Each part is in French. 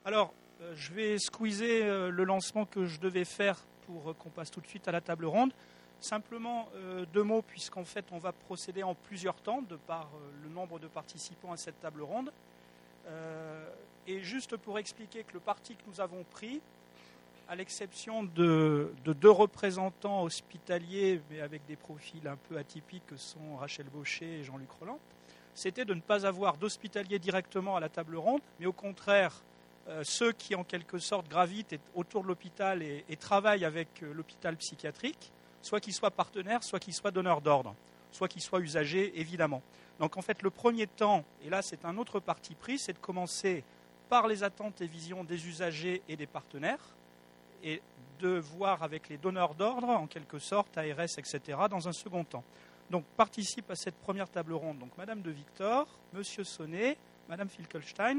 Alors, je vais squeezer le lancement que je devais faire pour qu'on passe tout de suite à la table ronde. Simplement 2 mots, puisqu'en fait, on va procéder en plusieurs temps, de par le nombre de participants à cette table ronde. Et juste pour expliquer que le parti que nous avons pris, à l'exception de 2 représentants hospitaliers, mais avec des profils un peu atypiques, que sont Rachel Baucher et Jean-Luc Roland, c'était de ne pas avoir d'hospitaliers directement à la table ronde, mais au contraire, ceux qui en quelque sorte gravitent autour de l'hôpital et travaillent avec l'hôpital psychiatrique, soit qu'ils soient partenaires, soit qu'ils soient donneurs d'ordre, soit qu'ils soient usagers, évidemment. Donc en fait, le premier temps, et là c'est un autre parti pris, c'est de commencer par les attentes et visions des usagers et des partenaires, et de voir avec les donneurs d'ordre, en quelque sorte, ARS, etc., dans un second temps. Donc participent à cette première table ronde donc Madame de Victor, Monsieur Sonnet, Madame Finkelstein,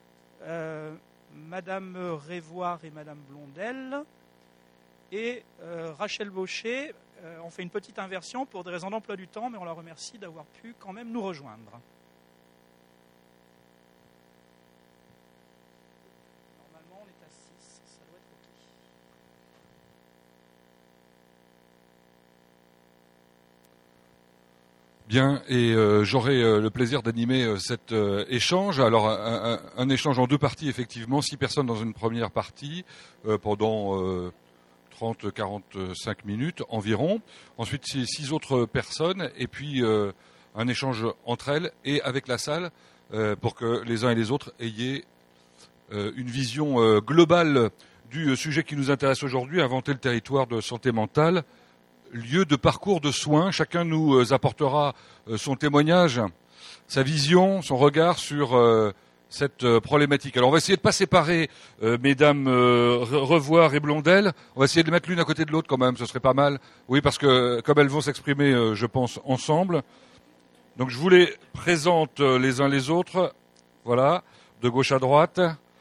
Madame Révoire et Madame Blondel, et Rachel Baucher. On fait une petite inversion pour des raisons d'emploi du temps, mais on la remercie d'avoir pu quand même nous rejoindre. Normalement, on est à 6, ça doit être OK. Bien, et j'aurai le plaisir d'animer cet échange. Alors, un échange en 2 parties, effectivement. 6 personnes dans une première partie pendant 30-45 minutes environ. Ensuite, 6 autres personnes, et puis un échange entre elles et avec la salle pour que les uns et les autres aient une vision globale du sujet qui nous intéresse aujourd'hui, inventer le territoire de santé mentale, lieu de parcours de soins. Chacun nous apportera son témoignage, sa vision, son regard sur cette problématique. Alors on va essayer de ne pas séparer mesdames Revoir et Blondel. On va essayer de les mettre l'une à côté de l'autre quand même, ce serait pas mal. Oui, parce que comme elles vont s'exprimer, je pense, ensemble. Donc je vous les présente les uns les autres. Voilà, de gauche à droite.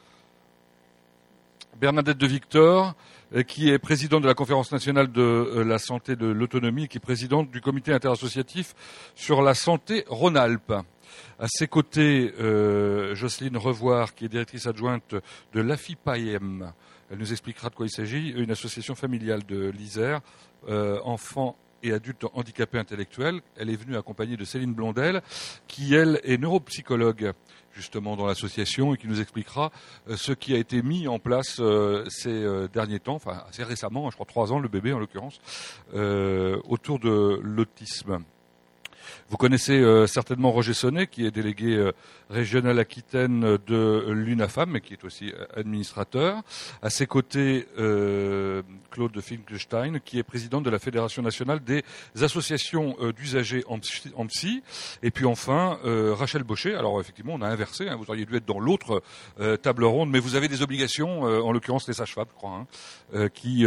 Bernadette de Victor, qui est présidente de la Conférence nationale de la santé de l'autonomie, et qui est présidente du comité interassociatif sur la santé Rhône-Alpes. À ses côtés, Jocelyne Revoir, qui est directrice adjointe de l'AFIPAEM. Elle nous expliquera de quoi il s'agit, une association familiale de l'Isère, enfants et adultes handicapés intellectuels. Elle est venue accompagnée de Céline Blondel, qui, elle, est neuropsychologue, justement, dans l'association, et qui nous expliquera ce qui a été mis en place ces derniers temps, enfin, assez récemment, je crois 3 ans, le bébé en l'occurrence, autour de l'autisme. Vous connaissez certainement Roger Sonnet, qui est délégué régional Aquitaine de l'UNAFAM, et qui est aussi administrateur. À ses côtés, Claude Finkelstein, qui est président de la Fédération nationale des associations d'usagers en psy. Et puis enfin, Rachel Baucher. Alors effectivement, on a inversé, hein, vous auriez dû être dans l'autre table ronde, mais vous avez des obligations, en l'occurrence les sages-femmes, je crois, hein, qui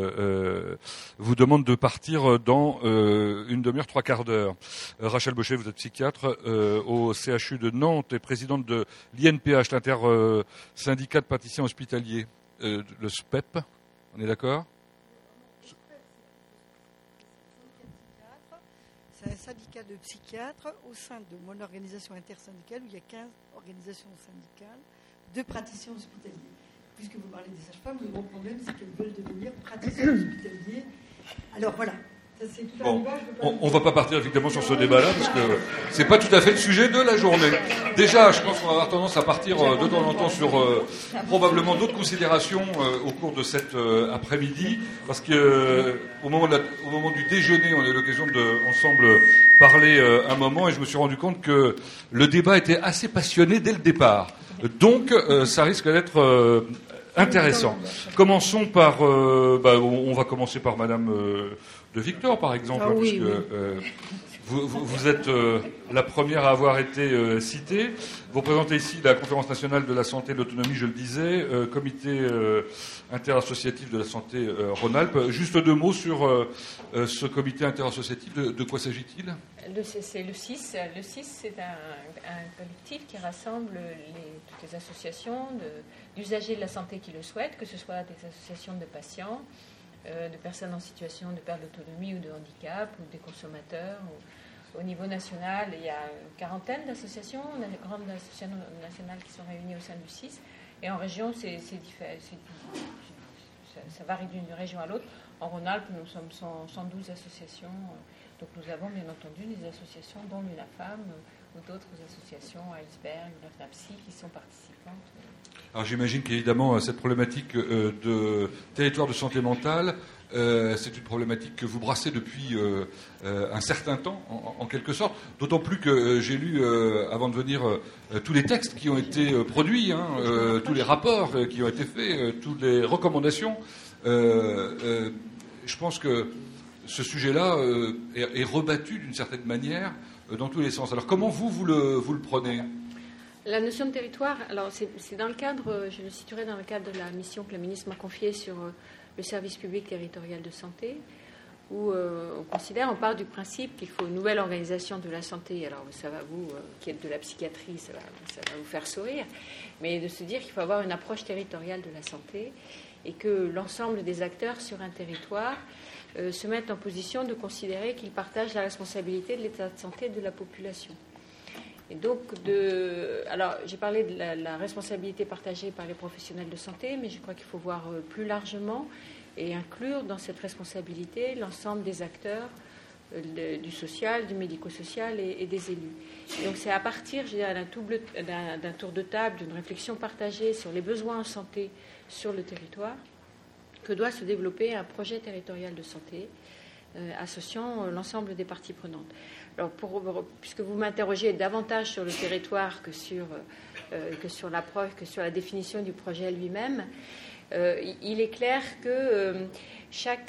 vous demandent de partir dans une demi-heure, 3/4 d'heure. Rachel Baucher, vous êtes psychiatre au CHU de Nantes et présidente de l'INPH, l'inter-syndicat de praticiens hospitaliers, le SPEP, on est d'accord ? C'est un syndicat de psychiatres au sein de mon organisation intersyndicale où il y a 15 organisations syndicales de praticiens hospitaliers. Puisque vous parlez des sages-femmes, le gros problème, c'est qu'elles veulent devenir praticiens hospitaliers. Alors voilà. Bon, on va pas partir effectivement sur ce débat-là parce que c'est pas tout à fait le sujet de la journée. Déjà, je pense qu'on va avoir tendance à partir de temps en temps sur probablement d'autres considérations au cours de cet après-midi, parce que au moment du déjeuner, on a eu l'occasion de ensemble parler un moment, et je me suis rendu compte que le débat était assez passionné dès le départ. Donc, ça risque d'être intéressant. Commençons par, on va commencer par Madame de Victor, par exemple, puisque vous êtes la première à avoir été citée. Vous représentez ici la Conférence nationale de la santé et de l'autonomie, je le disais, comité interassociatif de la santé Rhône-Alpes. Juste 2 mots sur ce comité interassociatif. De quoi s'agit-il ? C'est le CIS. Le CIS, c'est un collectif qui rassemble toutes les associations d'usagers de la santé qui le souhaitent, que ce soit des associations de patients, de personnes en situation de perte d'autonomie ou de handicap, ou des consommateurs. Au niveau national, il y a une 40aine d'associations, on a des grandes associations nationales qui sont réunies au sein du CIS, Et en région, ça varie d'une région à l'autre. En Rhône-Alpes, nous sommes 112 associations. Donc nous avons bien entendu des associations dont l'UNAFAM ou d'autres associations, Iceberg, l'UNAPSI, qui sont participantes. Alors j'imagine qu'évidemment cette problématique de territoire de santé mentale, c'est une problématique que vous brassez depuis un certain temps, en quelque sorte. D'autant plus que j'ai lu, avant de venir, tous les textes qui ont été produits, tous les rapports qui ont été faits, toutes les recommandations. Je pense que ce sujet-là est rebattu d'une certaine manière dans tous les sens. Alors comment vous le prenez ? La notion de territoire, alors c'est dans le cadre, je le situerai dans le cadre de la mission que le ministre m'a confiée sur le service public territorial de santé, où on part du principe qu'il faut une nouvelle organisation de la santé. Alors ça va vous, qui êtes de la psychiatrie, ça va vous faire sourire, mais de se dire qu'il faut avoir une approche territoriale de la santé et que l'ensemble des acteurs sur un territoire se mettent en position de considérer qu'ils partagent la responsabilité de l'état de santé de la population. Et donc, alors j'ai parlé de la responsabilité partagée par les professionnels de santé, mais je crois qu'il faut voir plus largement et inclure dans cette responsabilité l'ensemble des acteurs du social, du médico-social et des élus. Et donc c'est à partir, je dirais, d'un tour de table, d'une réflexion partagée sur les besoins en santé sur le territoire, que doit se développer un projet territorial de santé associant l'ensemble des parties prenantes. Alors, puisque vous m'interrogez davantage sur le territoire que sur l'approche, que sur la définition du projet lui-même, il est clair que chaque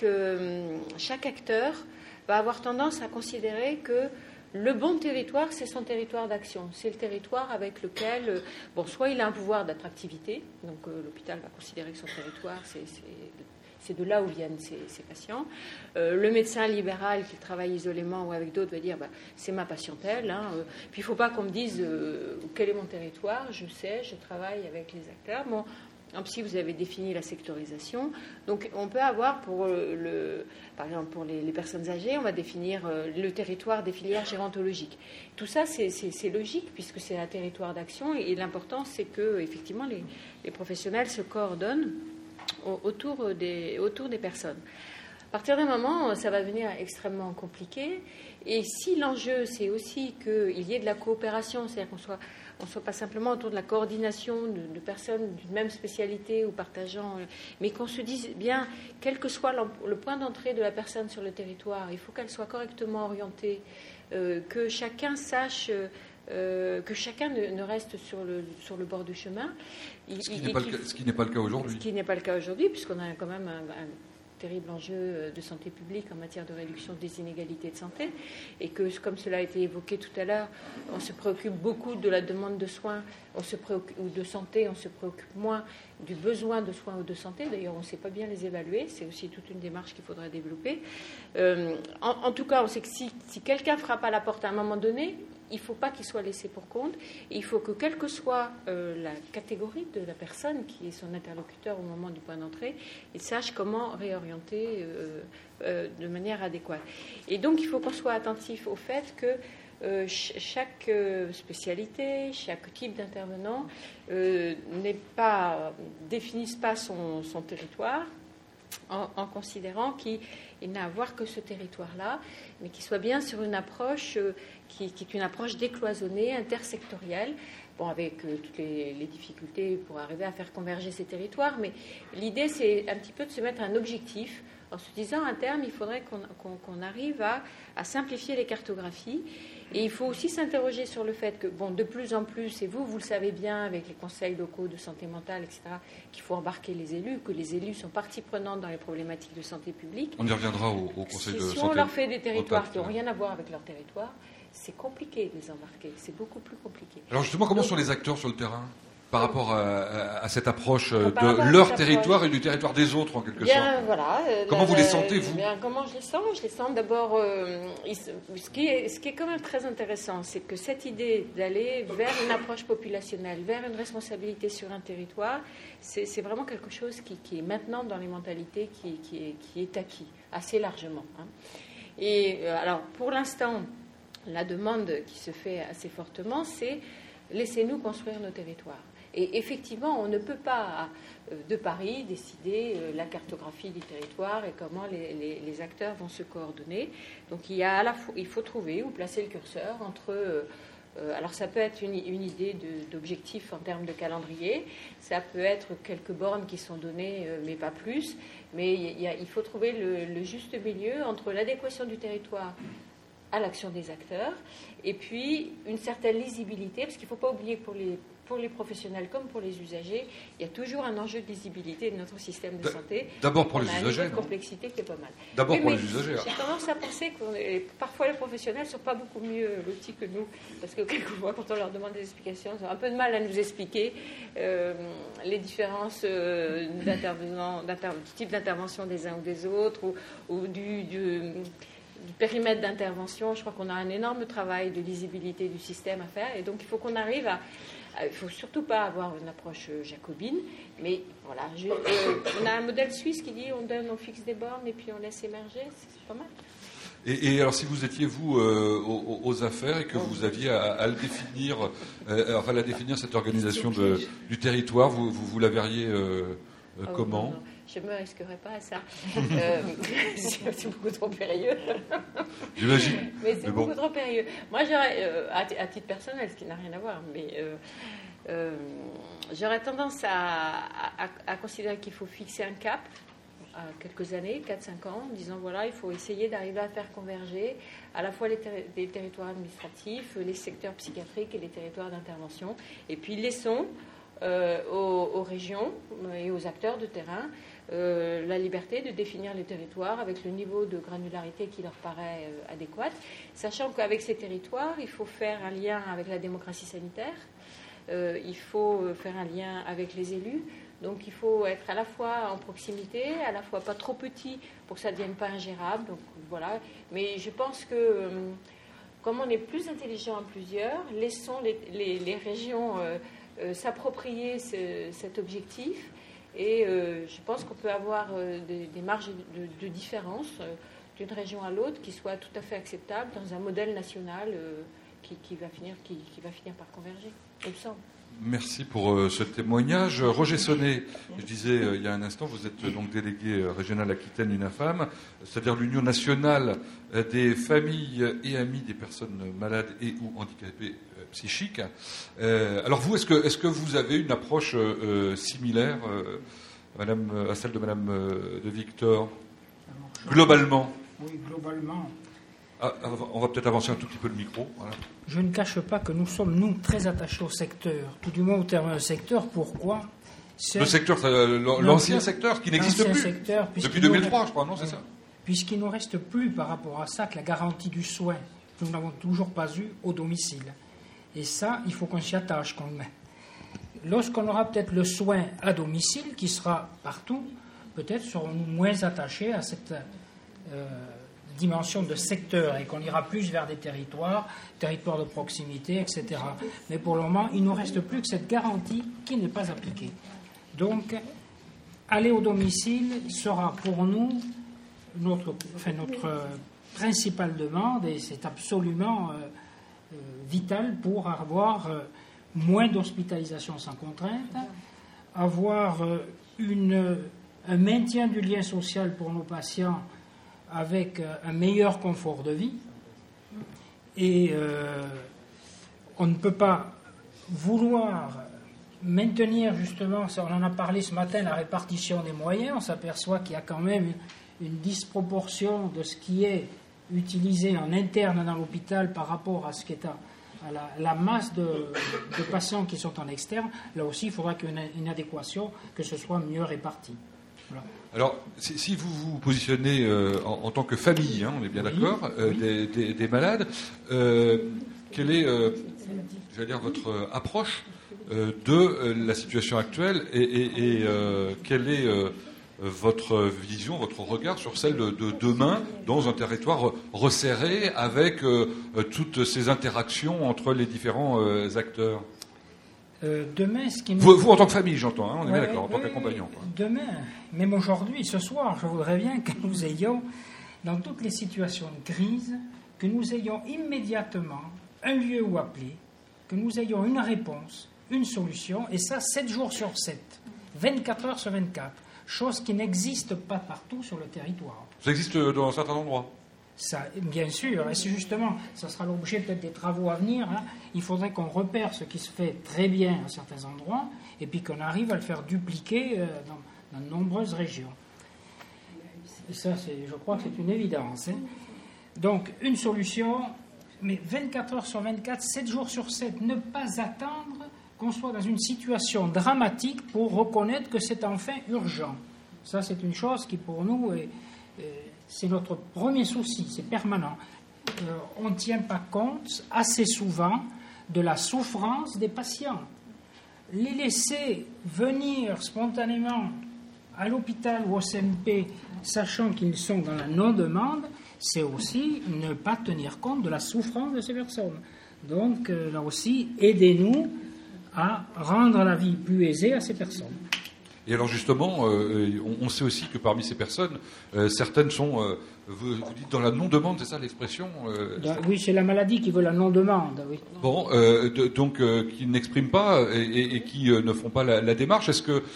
acteur va avoir tendance à considérer que le bon territoire, c'est son territoire d'action. C'est le territoire avec lequel, soit il a un pouvoir d'attractivité, donc l'hôpital va considérer que son territoire, c'est de là où viennent ces patients. Le médecin libéral qui travaille isolément ou avec d'autres va dire c'est ma patientèle. Puis il ne faut pas qu'on me dise quel est mon territoire. Je sais, je travaille avec les acteurs. Bon, en psy, vous avez défini la sectorisation. Donc on peut avoir par exemple pour les personnes âgées, on va définir le territoire des filières gérontologiques. Tout ça, c'est logique puisque c'est un territoire d'action et l'important, c'est que effectivement les professionnels se coordonnent autour des personnes. À partir d'un moment, ça va devenir extrêmement compliqué. Et si l'enjeu, c'est aussi qu'il y ait de la coopération, c'est-à-dire qu'on soit pas simplement autour de la coordination de personnes d'une même spécialité ou partageant, mais qu'on se dise bien, quel que soit le point d'entrée de la personne sur le territoire, il faut qu'elle soit correctement orientée, que chacun sache... que chacun ne reste sur le bord du chemin. Ce qui n'est pas le cas aujourd'hui. Ce qui n'est pas le cas aujourd'hui, puisqu'on a quand même un terrible enjeu de santé publique en matière de réduction des inégalités de santé, et que, comme cela a été évoqué tout à l'heure, on se préoccupe beaucoup de la demande de soins ou de santé, on se préoccupe moins du besoin de soins ou de santé. D'ailleurs, on ne sait pas bien les évaluer, c'est aussi toute une démarche qu'il faudrait développer. En tout cas, on sait que si quelqu'un frappe à la porte à un moment donné, il ne faut pas qu'il soit laissé pour compte. Et il faut que, quelle que soit la catégorie de la personne qui est son interlocuteur au moment du point d'entrée, il sache comment réorienter de manière adéquate. Et donc, il faut qu'on soit attentif au fait que chaque spécialité, chaque type d'intervenant définisse pas son territoire en considérant qu'il n'a à voir que ce territoire-là, mais qu'il soit bien sur une approche qui est une approche décloisonnée, intersectorielle, avec toutes les difficultés pour arriver à faire converger ces territoires, mais l'idée, c'est un petit peu de se mettre un objectif en se disant, à terme, il faudrait qu'on arrive à simplifier les cartographies. Et il faut aussi s'interroger sur le fait que, de plus en plus, et vous le savez bien, avec les conseils locaux de santé mentale, etc., qu'il faut embarquer les élus, que les élus sont partie prenante dans les problématiques de santé publique. On y reviendra au conseil de santé. Si on leur fait des territoires qui n'ont rien à voir avec leur territoire, c'est compliqué de les embarquer, c'est beaucoup plus compliqué. Alors justement, comment sont les acteurs sur le terrain par rapport à cette approche de leur territoire et du territoire des autres, en quelque sorte? Voilà, comment vous les sentez, vous? Comment je les sens? Je les sens d'abord... ce qui est quand même très intéressant, c'est que cette idée d'aller vers une approche populationnelle, vers une responsabilité sur un territoire, c'est vraiment quelque chose qui est maintenant dans les mentalités, qui est acquis assez largement. Et alors, pour l'instant, la demande qui se fait assez fortement, c'est laissez-nous construire nos territoires. Et effectivement, on ne peut pas, de Paris, décider la cartographie du territoire et comment les acteurs vont se coordonner. Donc il faut trouver où placer le curseur entre... alors ça peut être une idée d'objectif en termes de calendrier, ça peut être quelques bornes qui sont données, mais pas plus. Mais il faut trouver le juste milieu entre l'adéquation du territoire à l'action des acteurs et puis une certaine lisibilité, parce qu'il ne faut pas oublier que pour les professionnels comme pour les usagers, il y a toujours un enjeu de lisibilité de notre système de santé. D'abord pour les usagers. On a un niveau de complexité qui est pas mal. D'abord pour les usagers. J'ai tendance à penser que parfois les professionnels ne sont pas beaucoup mieux lotis que nous, parce que quelquefois, quand on leur demande des explications, ils ont un peu de mal à nous expliquer les différences du type d'intervention des uns ou des autres, ou du périmètre d'intervention. Je crois qu'on a un énorme travail de lisibilité du système à faire, et donc il faut qu'on arrive il ne faut surtout pas avoir une approche jacobine, mais voilà, on a un modèle suisse qui dit on fixe des bornes et puis on laisse émerger, c'est pas mal. Et alors si vous étiez, vous, aux affaires et que vous aviez à le définir, la définir, cette organisation du territoire, vous la verriez comment ? Non. Je ne me risquerai pas à ça. C'est beaucoup trop périlleux. J'imagine. Mais c'est beaucoup trop périlleux. Moi, j'aurais, à titre personnel, ce qui n'a rien à voir, mais j'aurais tendance à considérer qu'il faut fixer un cap à quelques années, 4-5 ans, en disant voilà, il faut essayer d'arriver à faire converger à la fois les territoires administratifs, les secteurs psychiatriques et les territoires d'intervention, et puis laissons aux régions et aux acteurs de terrain la liberté de définir les territoires avec le niveau de granularité qui leur paraît adéquat, sachant qu'avec ces territoires, il faut faire un lien avec la démocratie sanitaire, il faut faire un lien avec les élus, donc il faut être à la fois en proximité, à la fois pas trop petit pour que ça ne devienne pas ingérable, donc voilà. Mais je pense que comme on est plus intelligent à plusieurs, laissons les régions s'approprier cet objectif. Et je pense qu'on peut avoir des marges de différence d'une région à l'autre qui soient tout à fait acceptables dans un modèle national qui va finir par converger, il me semble. Merci pour ce témoignage. Roger Sonnet, je disais il y a un instant, vous êtes donc délégué régional Aquitaine UNAFAM, c'est-à-dire l'Union nationale des familles et amis des personnes malades et ou handicapées psychiques. Alors vous, est-ce que vous avez une approche similaire, à celle de Madame de Victor, globalement? Oui, globalement. On va peut-être avancer un tout petit peu le micro. Voilà. Je ne cache pas que nous sommes, nous, très attachés au secteur. Tout du moins au terme secteur. Pourquoi ? Le secteur, l'ancien secteur qui n'existe plus secteur, depuis 2003, je crois, non, c'est ça ? Puisqu'il ne reste plus par rapport à ça que la garantie du soin. Nous n'avons toujours pas eu au domicile. Et ça, il faut qu'on s'y attache, qu'on le met. Lorsqu'on aura peut-être le soin à domicile, qui sera partout, peut-être serons-nous moins attachés à cette dimension de secteur et qu'on ira plus vers des territoires de proximité, etc. Mais pour le moment, il ne nous reste plus que cette garantie qui n'est pas appliquée. Donc, aller au domicile sera pour nous notre principale demande, et c'est absolument vital pour avoir moins d'hospitalisation sans contrainte, avoir un maintien du lien social pour nos patients avec un meilleur confort de vie. Et on ne peut pas vouloir maintenir justement, on en a parlé ce matin, la répartition des moyens. On s'aperçoit qu'il y a quand même une disproportion de ce qui est utilisé en interne dans l'hôpital par rapport à ce qui est à la masse de patients qui sont en externe. Là aussi, il faudra qu'il y ait une adéquation, que ce soit mieux réparti. Voilà. Alors, si vous vous positionnez en tant que famille, on est bien d'accord, des malades, quelle est, votre approche de la situation actuelle et quelle est votre vision, votre regard sur celle de demain dans un territoire resserré avec toutes ces interactions entre les différents acteurs? Demain, vous, en tant que famille, j'entends, on est bien d'accord, en tant qu'accompagnant. Demain, même aujourd'hui, ce soir, je voudrais bien que nous ayons, dans toutes les situations de crise, que nous ayons immédiatement un lieu où appeler, que nous ayons une réponse, une solution, et ça 7 jours sur 7, 24 heures sur 24, chose qui n'existe pas partout sur le territoire. Ça existe dans certains endroits. Ça, bien sûr, et c'est justement, ça sera l'objet peut-être des travaux à venir, hein. Il faudrait qu'on repère ce qui se fait très bien à certains endroits, et puis qu'on arrive à le faire dupliquer dans de nombreuses régions. Et ça, je crois que c'est une évidence. Hein. Donc, une solution, mais 24 heures sur 24, 7 jours sur 7, ne pas attendre qu'on soit dans une situation dramatique pour reconnaître que c'est enfin urgent. Ça, c'est une chose qui, pour nous, c'est notre premier souci, c'est permanent. On ne tient pas compte assez souvent de la souffrance des patients. Les laisser venir spontanément à l'hôpital ou au CMP, sachant qu'ils sont dans la non-demande, c'est aussi ne pas tenir compte de la souffrance de ces personnes. Donc, là aussi, aidez-nous à rendre la vie plus aisée à ces personnes. Et alors justement, on sait aussi que parmi ces personnes, certaines sont, vous dites, dans la non-demande, c'est ça l'expression Oui, c'est la maladie qui veut la non-demande, oui. Bon, donc qui n'expriment pas et qui ne font pas la démarche. Est-ce que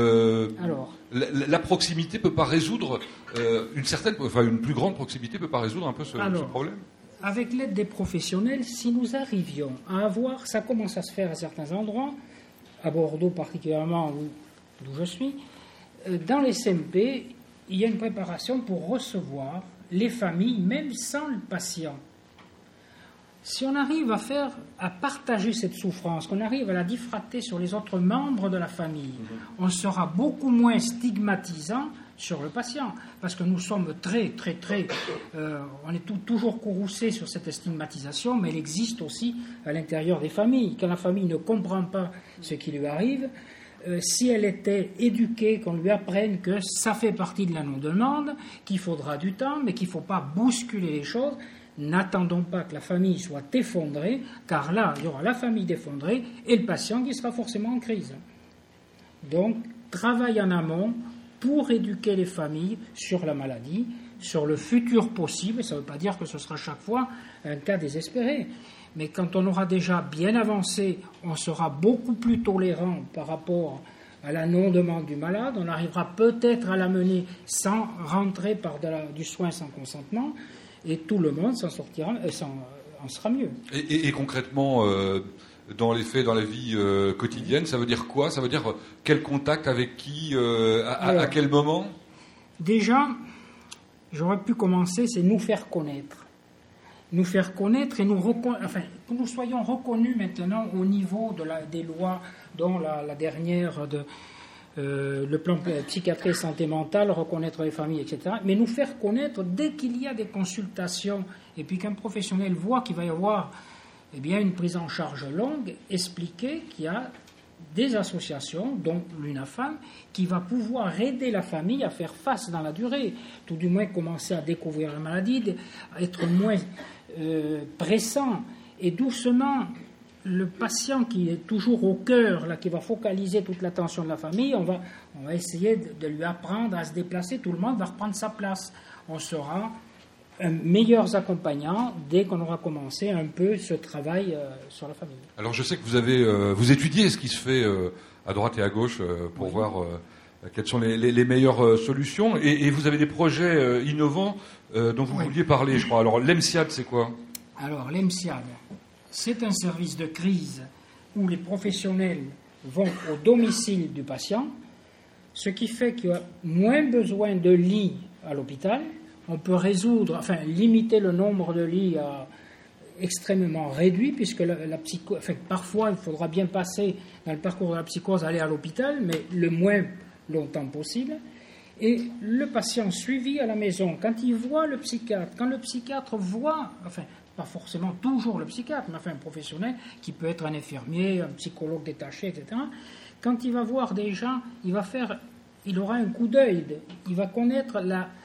la proximité peut pas résoudre une plus grande proximité peut pas résoudre un peu ce problème? Avec l'aide des professionnels, si nous arrivions à avoir, ça commence à se faire à certains endroits, à Bordeaux particulièrement, d'où je suis, dans les CMP, il y a une préparation pour recevoir les familles, même sans le patient. Si on arrive à partager cette souffrance, qu'on arrive à la diffracter sur les autres membres de la famille, on sera beaucoup moins stigmatisant sur le patient, parce que nous sommes on est toujours courroucés sur cette stigmatisation, mais elle existe aussi à l'intérieur des familles. Quand la famille ne comprend pas ce qui lui arrive, si elle était éduquée, qu'on lui apprenne que ça fait partie de la non-demande, qu'il faudra du temps, mais qu'il ne faut pas bousculer les choses, n'attendons pas que la famille soit effondrée, car là, il y aura la famille effondrée et le patient qui sera forcément en crise. Donc, travail en amont pour éduquer les familles sur la maladie, sur le futur possible. Ça ne veut pas dire que ce sera chaque fois un cas désespéré. Mais quand on aura déjà bien avancé, on sera beaucoup plus tolérant par rapport à la non-demande du malade. On arrivera peut-être à la mener sans rentrer par du soin sans consentement. Et tout le monde s'en sortira, en sera mieux. Et concrètement, dans les faits, dans la vie quotidienne, ça veut dire quoi? Ça veut dire quel contact avec qui, à quel moment? Déjà, j'aurais pu commencer, c'est nous faire connaître. Nous faire connaître et que nous soyons reconnus maintenant au niveau des lois, dont la dernière le plan psychiatrie et santé mentale, reconnaître les familles, etc. Mais nous faire connaître dès qu'il y a des consultations et puis qu'un professionnel voit qu'il va y avoir une prise en charge longue, expliquer qu'il y a des associations, dont l'UNAFAM, qui va pouvoir aider la famille à faire face dans la durée, tout du moins commencer à découvrir la maladie, être moins pressant et doucement. Le patient qui est toujours au cœur, là, qui va focaliser toute l'attention de la famille, on va essayer de lui apprendre à se déplacer. Tout le monde va reprendre sa place. On sera meilleurs accompagnants dès qu'on aura commencé un peu ce travail sur la famille. Alors je sais que vous étudiez ce qui se fait à droite et à gauche pour voir quelles sont les meilleures solutions. Et vous avez des projets innovants dont vous vouliez parler, je crois. Alors l'EMSIAD, c'est quoi? Alors l'EMSIAD, c'est un service de crise où les professionnels vont au domicile du patient, ce qui fait qu'il y a moins besoin de lits à l'hôpital. On peut limiter le nombre de lits à extrêmement réduit, puisque parfois il faudra bien passer dans le parcours de la psychose, aller à l'hôpital, mais le moins longtemps possible. Et le patient suivi à la maison, quand il voit le psychiatre, quand le psychiatre voit, pas forcément toujours le psychiatre, mais un professionnel qui peut être un infirmier, un psychologue détaché, etc. Quand il va voir des gens, il aura un coup d'œil, il va connaître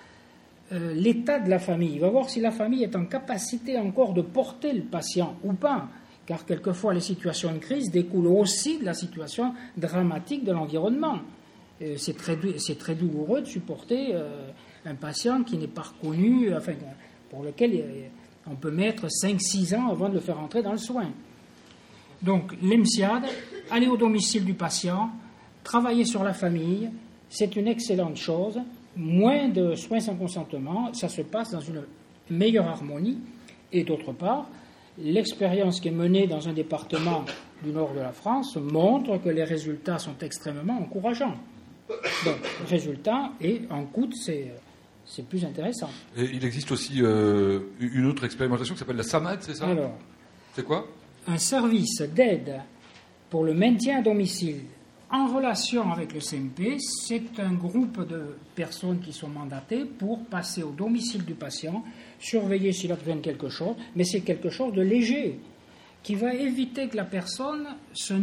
l'état de la famille, il va voir si la famille est en capacité encore de porter le patient ou pas, car quelquefois les situations de crise découlent aussi de la situation dramatique de l'environnement. C'est très douloureux de supporter un patient qui n'est pas reconnu, pour lequel on peut mettre 5-6 ans avant de le faire entrer dans le soin. Donc, l'EMSIAD, aller au domicile du patient, travailler sur la famille, c'est une excellente chose. Moins de soins sans consentement, ça se passe dans une meilleure harmonie. Et d'autre part, l'expérience qui est menée dans un département du nord de la France montre que les résultats sont extrêmement encourageants. Donc, résultat et en coût, c'est plus intéressant. Et il existe aussi une autre expérimentation qui s'appelle la SAMAD, c'est ça? Alors, c'est quoi? Un service d'aide pour le maintien à domicile en relation avec le CMP, c'est un groupe de personnes qui sont mandatées pour passer au domicile du patient, surveiller s'il a besoin de quelque chose, mais c'est quelque chose de léger, qui va éviter que la personne se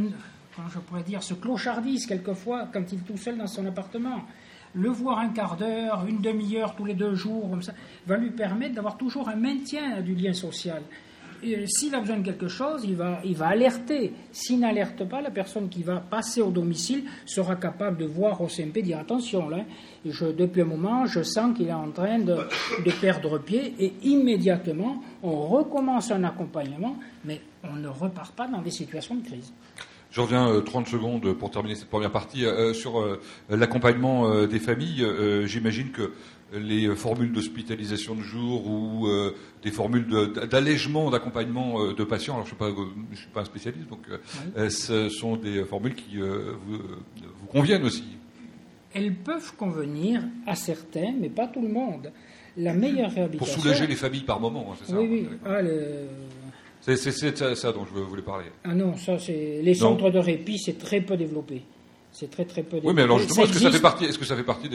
clochardise quelquefois quand il est tout seul dans son appartement. Le voir un quart d'heure, une demi-heure tous les 2 jours, comme ça, va lui permettre d'avoir toujours un maintien du lien social. S'il a besoin de quelque chose, il va alerter. S'il n'alerte pas, la personne qui va passer au domicile sera capable de voir au CMP, dire attention, là, depuis un moment, je sens qu'il est en train de perdre pied, et immédiatement, on recommence un accompagnement, mais on ne repart pas dans des situations de crise. Je reviens 30 secondes pour terminer cette première partie sur l'accompagnement des familles. J'imagine que les formules d'hospitalisation de jour ou des formules d'allègement d'accompagnement de patients, alors je ne suis pas un spécialiste, donc ce sont des formules qui vous conviennent aussi. Elles peuvent convenir à certains, mais pas tout le monde. La meilleure réhabilitation... Pour soulager les familles par moment, c'est ça? Oui. C'est ça dont je voulais parler. Ah non, ça c'est les centres de répit, c'est très peu développé. C'est très peu développé. Oui, mais alors justement, est-ce que ça fait partie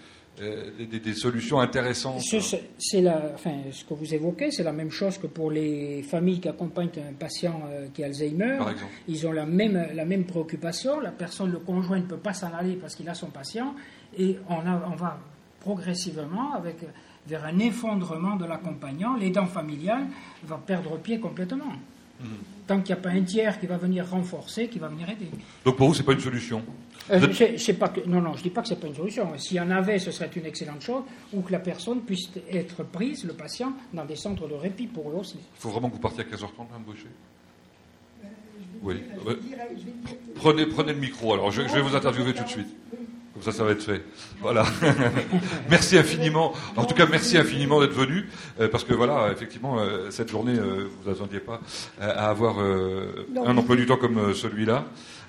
des solutions intéressantes? Ce que vous évoquez, c'est la même chose que pour les familles qui accompagnent un patient qui a Alzheimer. Par exemple. Ils ont la même préoccupation. La personne, le conjoint, ne peut pas s'en aller parce qu'il a son patient, et on va progressivement vers un effondrement de l'accompagnant. L'aidant familial va perdre pied complètement. Tant qu'il n'y a pas un tiers qui va venir renforcer, qui va venir aider. Donc pour vous, c'est pas une solution? Non, je ne dis pas que c'est pas une solution. S'il y en avait, ce serait une excellente chose, ou que la personne puisse être prise, le patient, dans des centres de répit pour eux aussi. Il faut vraiment que vous partiez à 15h30, Mme Baucher? Oui. Prenez le micro, alors je vais vous interviewer tout de suite. Comme ça va être fait. Voilà. Merci infiniment. En tout cas, merci infiniment d'être venu, parce que voilà, effectivement, cette journée, vous n'attendiez pas à avoir un emploi du temps comme celui-là.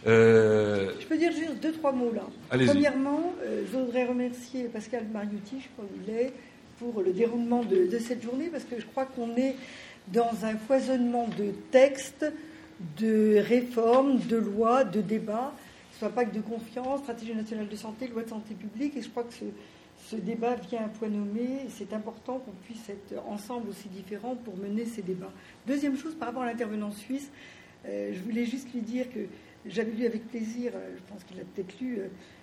Je peux dire juste 2-3 mots là. Allez-y. Premièrement, je voudrais remercier Pascal Mariutti, je crois qu'il est, pour le déroulement de cette journée, parce que je crois qu'on est dans un foisonnement de textes, de réformes, de lois, de débats. Ce n'est pas que de confiance, stratégie nationale de santé, loi de santé publique, et je crois que ce débat vient à point nommé, et c'est important qu'on puisse être ensemble aussi différents pour mener ces débats. Deuxième chose, par rapport à l'intervenant suisse, je voulais juste lui dire que j'avais lu avec plaisir, je pense qu'il a peut-être lu,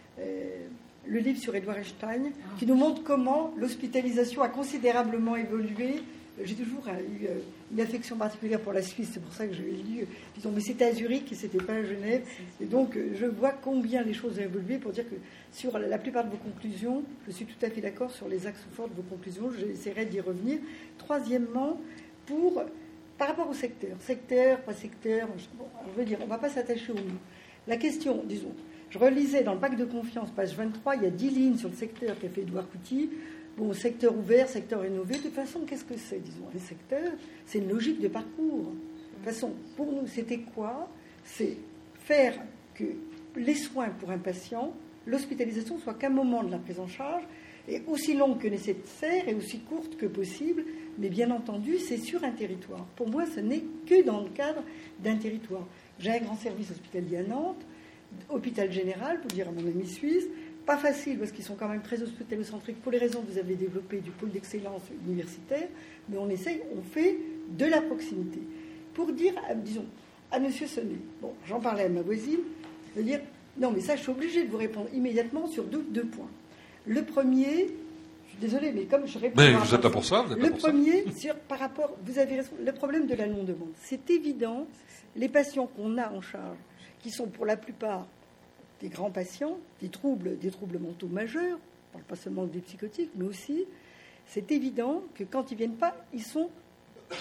le livre sur Edouard Einstein, qui nous montre comment l'hospitalisation a considérablement évolué. J'ai toujours eu une affection particulière pour la Suisse, c'est pour ça que je l'ai lu. Disons, mais c'était à Zurich et c'était pas à Genève. Et donc, je vois combien les choses ont évolué pour dire que sur la plupart de vos conclusions, je suis tout à fait d'accord sur les axes forts de vos conclusions. J'essaierai d'y revenir. Troisièmement, par rapport au secteur, pas secteur, je veux dire, on ne va pas s'attacher au mot. La question, disons, je relisais dans le pacte de confiance, page 23, il y a 10 lignes sur le secteur qu'a fait Édouard Couty. Bon, secteur ouvert, secteur rénové, de toute façon, qu'est-ce que c'est? Disons, les secteurs, c'est une logique de parcours. De toute façon, pour nous, c'était quoi? C'est faire que les soins pour un patient, l'hospitalisation, soit qu'un moment de la prise en charge, et aussi longue que nécessaire et aussi courte que possible, mais bien entendu, c'est sur un territoire. Pour moi, ce n'est que dans le cadre d'un territoire. J'ai un grand service hospitalier à Nantes, hôpital général, pour dire à mon ami suisse. Pas facile parce qu'ils sont quand même très hospitalo-centriques pour les raisons que vous avez développées du pôle d'excellence universitaire, mais on fait de la proximité. Pour dire, disons, à M. Sonnet, bon, j'en parlais à ma voisine, je veux dire, non mais ça je suis obligée de vous répondre immédiatement sur deux points. Le premier, je suis désolée, mais comme je réponds... Mais vous êtes là pour ça, vous êtes là pour ça. Le premier, par rapport, vous avez raison, le problème de la non-demande. C'est évident, les patients qu'on a en charge, qui sont pour la plupart des grands patients, des troubles mentaux majeurs, je ne parle pas seulement des psychotiques, mais aussi, c'est évident que quand ils ne viennent pas, ils sont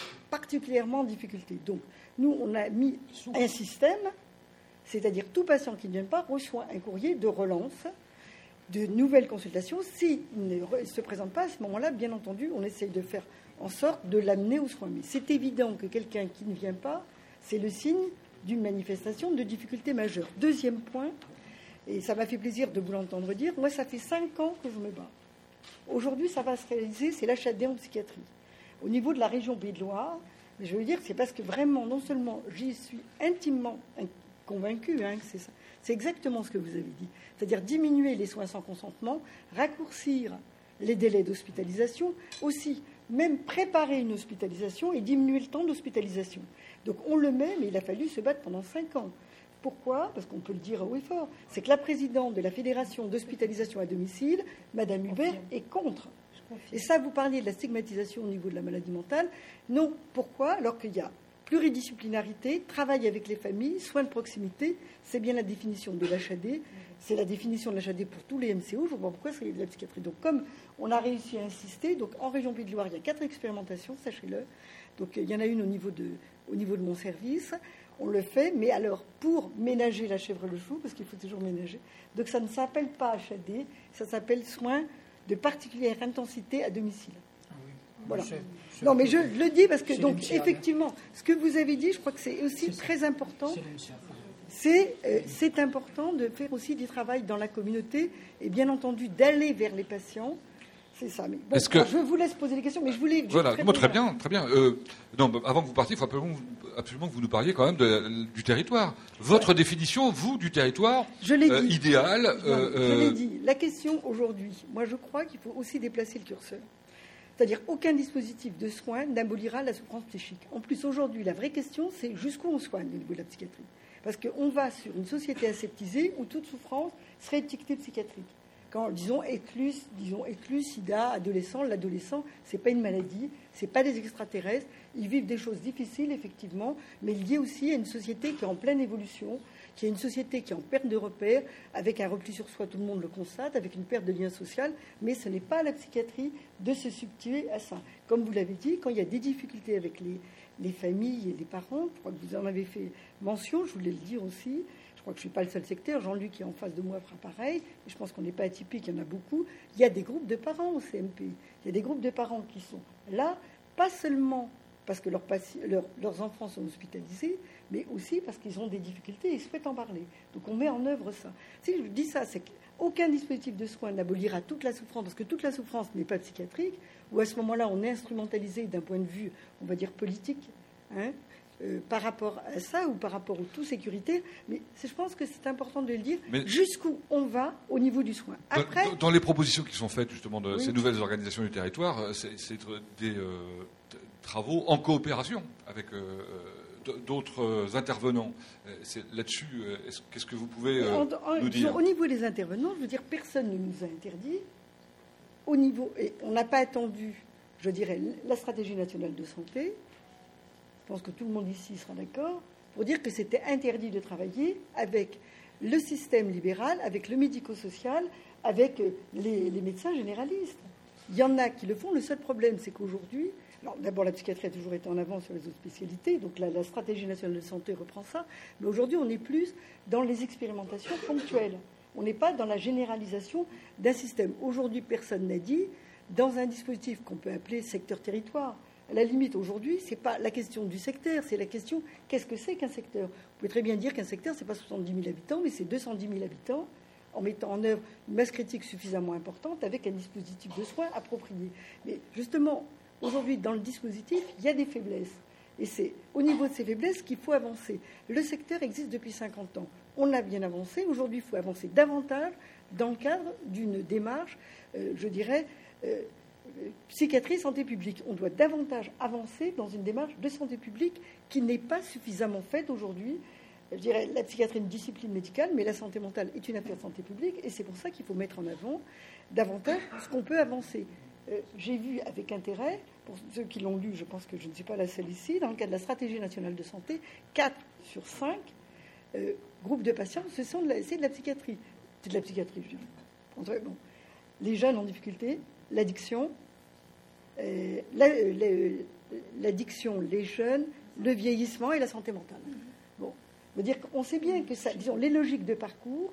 particulièrement en difficulté. Donc, nous, on a mis un système, c'est-à-dire tout patient qui ne vient pas reçoit un courrier de relance, de nouvelles consultations. S'il ne se présente pas à ce moment-là, bien entendu, on essaye de faire en sorte de l'amener aux soins. Mais c'est évident que quelqu'un qui ne vient pas, c'est le signe d'une manifestation de difficulté majeure. Deuxième point, et ça m'a fait plaisir de vous l'entendre dire, moi, ça fait 5 ans que je me bats. Aujourd'hui, ça va se réaliser, c'est l'HAD en psychiatrie. Au niveau de la région Pays de Loire, mais je veux dire, c'est parce que vraiment, non seulement j'y suis intimement convaincue, que c'est ça, c'est exactement ce que vous avez dit, c'est-à-dire diminuer les soins sans consentement, raccourcir les délais d'hospitalisation, aussi même préparer une hospitalisation et diminuer le temps d'hospitalisation. Donc on le met, mais il a fallu se battre pendant 5 ans. Pourquoi ? Parce qu'on peut le dire haut et fort. C'est que la présidente de la Fédération d'hospitalisation à domicile, Madame Hubert, est contre. Et ça, vous parliez de la stigmatisation au niveau de la maladie mentale. Non. Pourquoi ? Alors qu'il y a pluridisciplinarité, travail avec les familles, soins de proximité, c'est bien la définition de l'HAD. C'est la définition de l'HAD pour tous les MCO. Je ne vois pas pourquoi c'est de la psychiatrie. Donc, comme on a réussi à insister, donc en région Pays de Loire, il y a 4 expérimentations, sachez-le. Donc, il y en a une au niveau de mon service. On le fait, mais alors pour ménager la chèvre le chou, parce qu'il faut toujours ménager. Donc, ça ne s'appelle pas HAD, ça s'appelle soins de particulière intensité à domicile. Ah oui. Voilà. Non, mais je le dis parce que, donc, effectivement, ce que vous avez dit, je crois que c'est aussi très important. C'est important de faire aussi du travail dans la communauté et bien entendu d'aller vers les patients. C'est ça. Mais bon, je vous laisse poser les questions, mais je voulais. Voilà, très bien, très bien. Non, avant que vous partiez, il faut absolument que vous nous parliez quand même du territoire. Votre définition, vous, du territoire idéal. Je l'ai dit. La question aujourd'hui, moi, je crois qu'il faut aussi déplacer le curseur. C'est-à-dire, aucun dispositif de soins n'abolira la souffrance psychique. En plus, aujourd'hui, la vraie question, c'est jusqu'où on soigne au niveau de la psychiatrie. Parce qu'on va sur une société aseptisée où toute souffrance serait étiquetée psychiatrique. Quand, disons, éclus, sida, adolescent, l'adolescent, c'est pas une maladie, c'est pas des extraterrestres, ils vivent des choses difficiles, effectivement, mais liées aussi à une société qui est en pleine évolution, qui est une société qui est en perte de repères, avec un repli sur soi, tout le monde le constate, avec une perte de lien social, mais ce n'est pas à la psychiatrie de se substituer à ça. Comme vous l'avez dit, quand il y a des difficultés avec les familles et les parents, je crois que vous en avez fait mention, je voulais le dire aussi, je crois que je ne suis pas le seul secteur, Jean-Luc qui est en face de moi fera pareil, et je pense qu'on n'est pas atypique, il y en a beaucoup. Il y a des groupes de parents au CMP, il y a des groupes de parents qui sont là, pas seulement parce que leurs enfants sont hospitalisés, mais aussi parce qu'ils ont des difficultés et ils souhaitent en parler. Donc on met en œuvre ça. Si je dis ça, c'est qu'aucun dispositif de soins n'abolira toute la souffrance, parce que toute la souffrance n'est pas psychiatrique, ou à ce moment-là on est instrumentalisé d'un point de vue, on va dire, politique, par rapport à ça ou par rapport au tout sécurité, mais je pense que c'est important de le dire, jusqu'où on va au niveau du soin. Après, dans les propositions qui sont faites justement de ces nouvelles organisations du territoire, c'est des travaux en coopération avec d'autres intervenants. Là-dessus, qu'est-ce que vous pouvez nous dire ? Au niveau des intervenants, je veux dire, personne ne nous a interdit. Au niveau, et on n'a pas attendu, je dirais, la stratégie nationale de santé. Je pense que tout le monde ici sera d'accord pour dire que c'était interdit de travailler avec le système libéral, avec le médico-social, avec les médecins généralistes. Il y en a qui le font. Le seul problème, c'est qu'aujourd'hui, d'abord, la psychiatrie a toujours été en avance sur les autres spécialités, donc la stratégie nationale de santé reprend ça. Mais aujourd'hui, on est plus dans les expérimentations ponctuelles. On n'est pas dans la généralisation d'un système. Aujourd'hui, personne n'a dit, dans un dispositif qu'on peut appeler secteur-territoire. À la limite, aujourd'hui, ce n'est pas la question du secteur, c'est la question qu'est-ce que c'est qu'un secteur. Vous pouvez très bien dire qu'un secteur, ce n'est pas 70 000 habitants, mais c'est 210 000 habitants, en mettant en œuvre une masse critique suffisamment importante avec un dispositif de soins approprié. Mais justement, aujourd'hui, dans le dispositif, il y a des faiblesses. Et c'est au niveau de ces faiblesses qu'il faut avancer. Le secteur existe depuis 50 ans. On a bien avancé. Aujourd'hui, il faut avancer davantage dans le cadre d'une démarche, je dirais, psychiatrie, santé publique. On doit davantage avancer dans une démarche de santé publique qui n'est pas suffisamment faite aujourd'hui. Je dirais, la psychiatrie est une discipline médicale, mais la santé mentale est une affaire de santé publique, et c'est pour ça qu'il faut mettre en avant davantage ce qu'on peut avancer. J'ai vu avec intérêt, pour ceux qui l'ont lu, je pense que je ne suis pas la seule ici, dans le cadre de la stratégie nationale de santé, 4 sur 5 groupes de patients, c'est de la psychiatrie. C'est de la psychiatrie, je dis. Bon. Les jeunes en difficulté, l'addiction, l'addiction, les jeunes, le vieillissement et la santé mentale. Bon, veut dire qu'on sait bien que ça, disons, les logiques de parcours,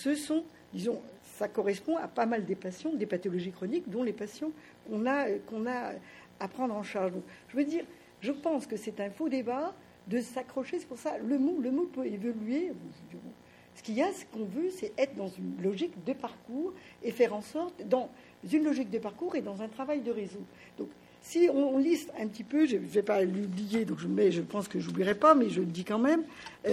ça correspond à pas mal des patients, des pathologies chroniques, dont les patients qu'on a à prendre en charge. Donc, je pense que c'est un faux débat de s'accrocher. C'est pour ça le mot peut évoluer. Ce qu'il y a, ce qu'on veut, c'est être dans une logique de parcours et faire en sorte, dans une logique de parcours et dans un travail de réseau. Donc, si on liste un petit peu, je ne vais pas l'oublier, donc je pense que je n'oublierai pas, mais je le dis quand même,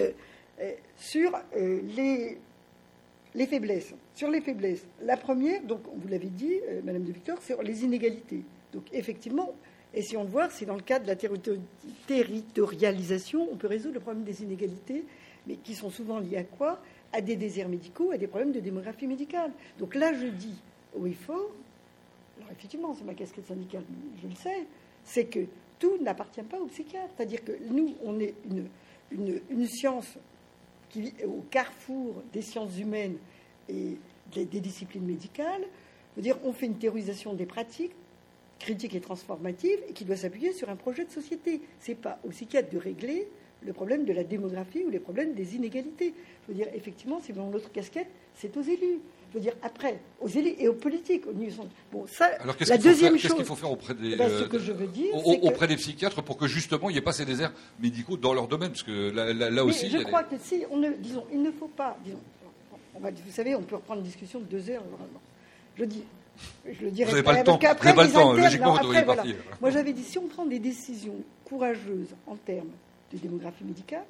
sur les faiblesses. Sur les faiblesses, la première, donc vous l'avez dit, Madame de Victor, sur les inégalités. Donc effectivement, essayons de voir si dans le cadre de la territorialisation, on peut résoudre le problème des inégalités, mais qui sont souvent liés à quoi? À des déserts médicaux, à des problèmes de démographie médicale. Donc là, je dis au IFOR, alors effectivement, c'est ma casquette syndicale, je le sais, c'est que tout n'appartient pas aux psychiatres. C'est-à-dire que nous, on est une science qui vit au carrefour des sciences humaines et des disciplines médicales. C'est-à-dire, on fait une théorisation des pratiques critiques et transformatives et qui doit s'appuyer sur un projet de société. C'est pas aux psychiatres de régler le problème de la démographie ou les problèmes des inégalités. Je veux dire, effectivement, c'est dans l'autre casquette, c'est aux élus. Je veux dire, après, aux élus et aux politiques. Bon, ça, alors, la deuxième chose. Qu'est-ce qu'il faut faire auprès des, ce que je veux dire, auprès des psychiatres pour que justement il n'y ait pas ces déserts médicaux dans leur domaine? Parce que là aussi. Je crois que si il ne faut pas. Vous savez, on peut reprendre une discussion de 2 heures. Je le dirai. Vous n'avez pas le temps. Vous n'avez pas le temps. Logiquement, vous devriez partir. Voilà. Moi, j'avais dit, si on prend des décisions courageuses en termes de démographie médicale,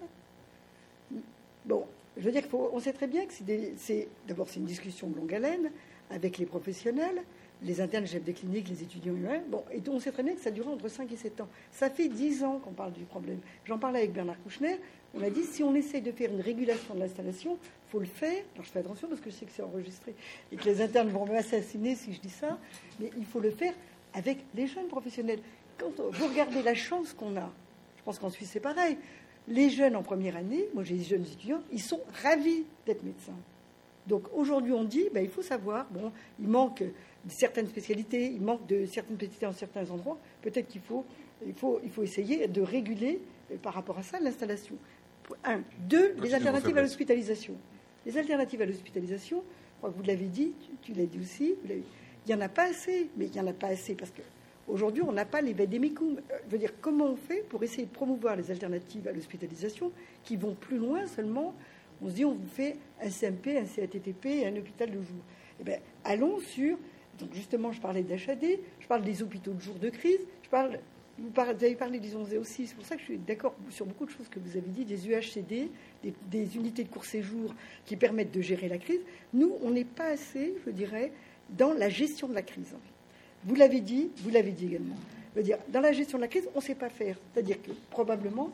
bon, je veux dire on sait très bien que d'abord, c'est une discussion de longue haleine avec les professionnels, les internes, les chefs de clinique, les étudiants humains. Bon, et on sait très bien que ça dure entre 5 et 7 ans. Ça fait 10 ans qu'on parle du problème. J'en parlais avec Bernard Kouchner. On a dit, si on essaye de faire une régulation de l'installation, il faut le faire. Alors, je fais attention parce que je sais que c'est enregistré et que les internes vont m'assassiner si je dis ça. Mais il faut le faire avec les jeunes professionnels. Quand vous regardez la chance qu'on a, je pense qu'en Suisse, c'est pareil. Les jeunes en première année, moi j'ai des jeunes étudiants, ils sont ravis d'être médecins. Donc aujourd'hui, on dit, il faut savoir, bon, il manque de certaines spécialités, il manque de certaines spécialités en certains endroits. Peut-être qu'il faut essayer de réguler par rapport à ça l'installation. 1. 2, les alternatives à l'hospitalisation. Les alternatives à l'hospitalisation, je crois que vous l'avez dit, tu l'as dit aussi, il n'y en a pas assez, mais il n'y en a pas assez parce que aujourd'hui, on n'a pas les vademecum. Je veux dire, comment on fait pour essayer de promouvoir les alternatives à l'hospitalisation qui vont plus loin seulement? On se dit, on vous fait un CMP, un CATTP et un hôpital de jour. Eh bien, allons sur... Donc, justement, je parlais d'HAD, je parle des hôpitaux de jour de crise, vous avez parlé des 11 et aussi, c'est pour ça que je suis d'accord sur beaucoup de choses que vous avez dit, des UHCD, des unités de court séjour qui permettent de gérer la crise. Nous, on n'est pas assez, je dirais, dans la gestion de la crise. Vous l'avez dit également. Je veux dire, dans la gestion de la crise, on ne sait pas faire. C'est-à-dire que probablement,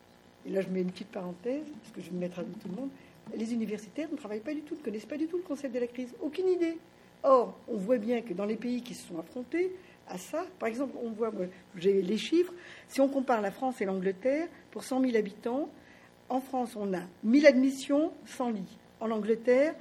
et là je mets une petite parenthèse, parce que je vais me mettre à tout le monde, les universitaires ne travaillent pas du tout, ne connaissent pas du tout le concept de la crise. Aucune idée. Or, on voit bien que dans les pays qui se sont affrontés à ça, par exemple, on voit, moi, j'ai les chiffres, si on compare la France et l'Angleterre, pour 100 000 habitants, en France, on a 1000 admissions, 100 lits. En Angleterre,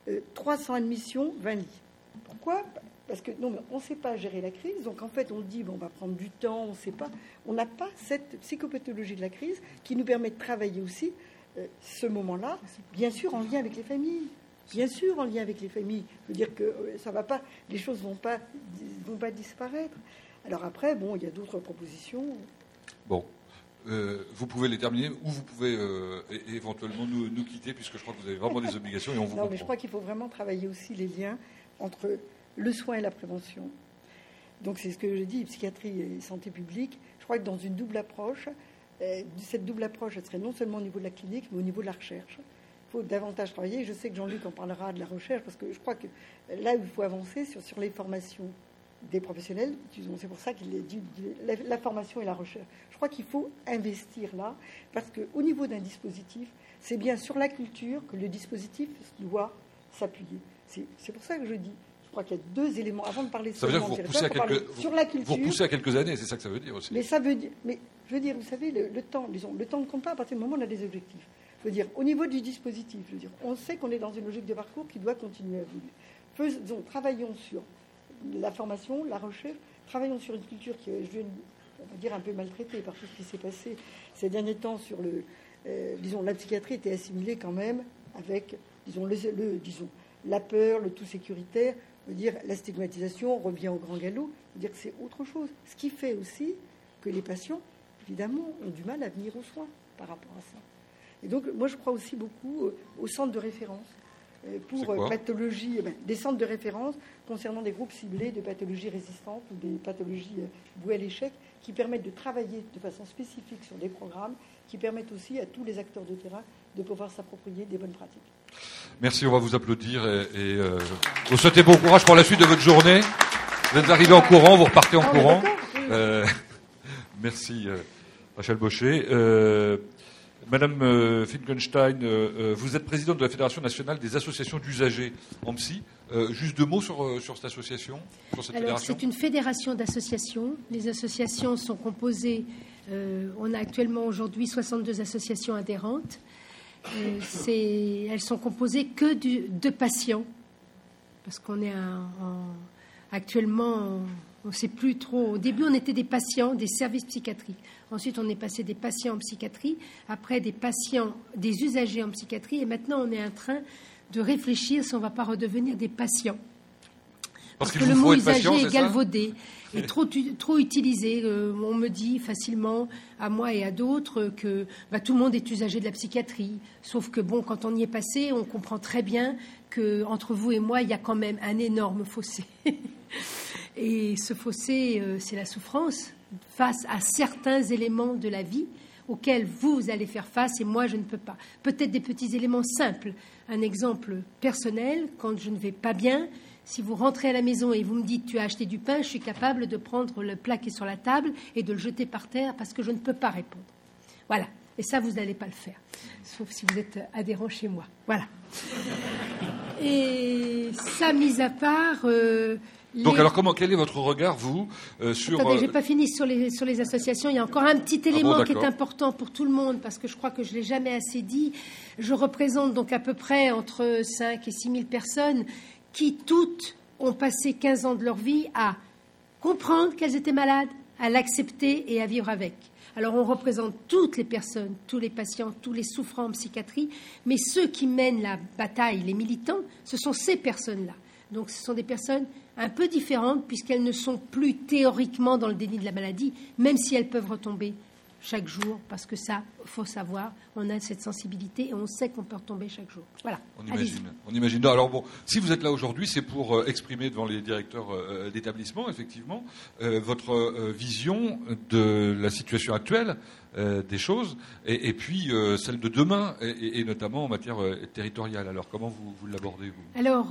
300 admissions, 20 lits. Pourquoi ? Parce que non, mais on ne sait pas gérer la crise. Donc, en fait, on dit, on va prendre du temps, on ne sait pas. On n'a pas cette psychopathologie de la crise qui nous permet de travailler aussi ce moment-là, bien sûr, en lien avec les familles. Bien sûr, en lien avec les familles. Je veux dire que ça va pas, les choses vont pas disparaître. Alors après, bon, il y a d'autres propositions. Bon, vous pouvez les terminer ou vous pouvez éventuellement nous quitter, puisque je crois que vous avez vraiment des obligations et on vous comprend. Mais je crois qu'il faut vraiment travailler aussi les liens entre le soin et la prévention. Donc c'est ce que je dis, psychiatrie et santé publique. Je crois que dans une double approche, cette double approche, elle serait non seulement au niveau de la clinique, mais au niveau de la recherche. Il faut davantage travailler. Je sais que Jean-Luc en parlera de la recherche, parce que je crois que là où il faut avancer sur les formations des professionnels, c'est pour ça qu'il dit la formation et la recherche. Je crois qu'il faut investir là, parce qu'au niveau d'un dispositif, c'est bien sur la culture que le dispositif doit s'appuyer. C'est pour ça que je dis. Je crois qu'il y a 2 éléments. Avant de parler ça veut dire que sur la culture. Vous repoussez à quelques années, c'est ça que ça veut dire aussi. Mais ça veut dire, je veux dire, vous savez, le temps ne compte pas à partir du moment où on a des objectifs. Je veux dire, au niveau du dispositif, je veux dire, on sait qu'on est dans une logique de parcours qui doit continuer à évoluer. Travaillons sur la formation, la recherche, travaillons sur une culture qui, on va dire, un peu maltraitée par tout ce qui s'est passé ces derniers temps sur disons, la psychiatrie était assimilée quand même avec, disons, la peur, le tout sécuritaire. Je veux dire, la stigmatisation revient au grand galop. Je veux dire que c'est autre chose. Ce qui fait aussi que les patients, évidemment, ont du mal à venir aux soins par rapport à ça. Et donc, moi, je crois aussi beaucoup aux centres de référence pour pathologies, des centres de référence concernant des groupes ciblés de pathologies résistantes ou des pathologies vouées à l'échec, qui permettent de travailler de façon spécifique sur des programmes qui permettent aussi à tous les acteurs de terrain de pouvoir s'approprier des bonnes pratiques. Merci, on va vous applaudir et vous souhaitez bon courage pour la suite de votre journée. Vous êtes arrivé en courant, vous repartez en courant. Merci, Rachel Baucher. Madame Finkenstein, vous êtes présidente de la Fédération nationale des associations d'usagers en psy. Juste 2 mots sur cette association, sur cette fédération. C'est une fédération d'associations. Les associations sont composées, on a actuellement aujourd'hui 62 associations adhérentes. Elles sont composées que de patients, parce qu'on est actuellement, on ne sait plus trop. Au début, on était des patients des services psychiatriques. Ensuite, on est passé des patients en psychiatrie, après des patients, des usagers en psychiatrie, et maintenant, on est en train de réfléchir si on ne va pas redevenir des patients. Parce que le mot usager est galvaudé et trop utilisé. On me dit facilement, à moi et à d'autres, que tout le monde est usager de la psychiatrie. Sauf que, bon, quand on y est passé, on comprend très bien qu'entre vous et moi, il y a quand même un énorme fossé. Et ce fossé, c'est la souffrance face à certains éléments de la vie auxquels vous allez faire face et moi, je ne peux pas. Peut-être des petits éléments simples. Un exemple personnel, quand je ne vais pas bien, si vous rentrez à la maison et vous me dites « tu as acheté du pain », je suis capable de prendre le plat qui est sur la table et de le jeter par terre parce que je ne peux pas répondre. Voilà. Et ça, vous n'allez pas le faire, sauf si vous êtes adhérent chez moi. Voilà. Et ça, mis à part... Donc, alors, quel est votre regard, vous, sur... Attendez, j'ai pas fini sur les associations. Il y a encore un petit élément qui est important pour tout le monde, parce que je crois que je l'ai jamais assez dit. Je représente donc à peu près entre 5 et 6 000 personnes qui, toutes, ont passé 15 ans de leur vie à comprendre qu'elles étaient malades, à l'accepter et à vivre avec. Alors, on représente toutes les personnes, tous les patients, tous les souffrants en psychiatrie, mais ceux qui mènent la bataille, les militants, ce sont ces personnes-là. Donc, ce sont des personnes un peu différentes, puisqu'elles ne sont plus théoriquement dans le déni de la maladie, même si elles peuvent retomber chaque jour, parce que ça, il faut savoir, on a cette sensibilité et on sait qu'on peut retomber chaque jour. Voilà. On imagine. Alors bon, si vous êtes là aujourd'hui, c'est pour exprimer devant les directeurs d'établissement, effectivement, votre vision de la situation actuelle des choses, et puis celle de demain, et notamment en matière territoriale. Alors, comment vous l'abordez, vous ? Alors...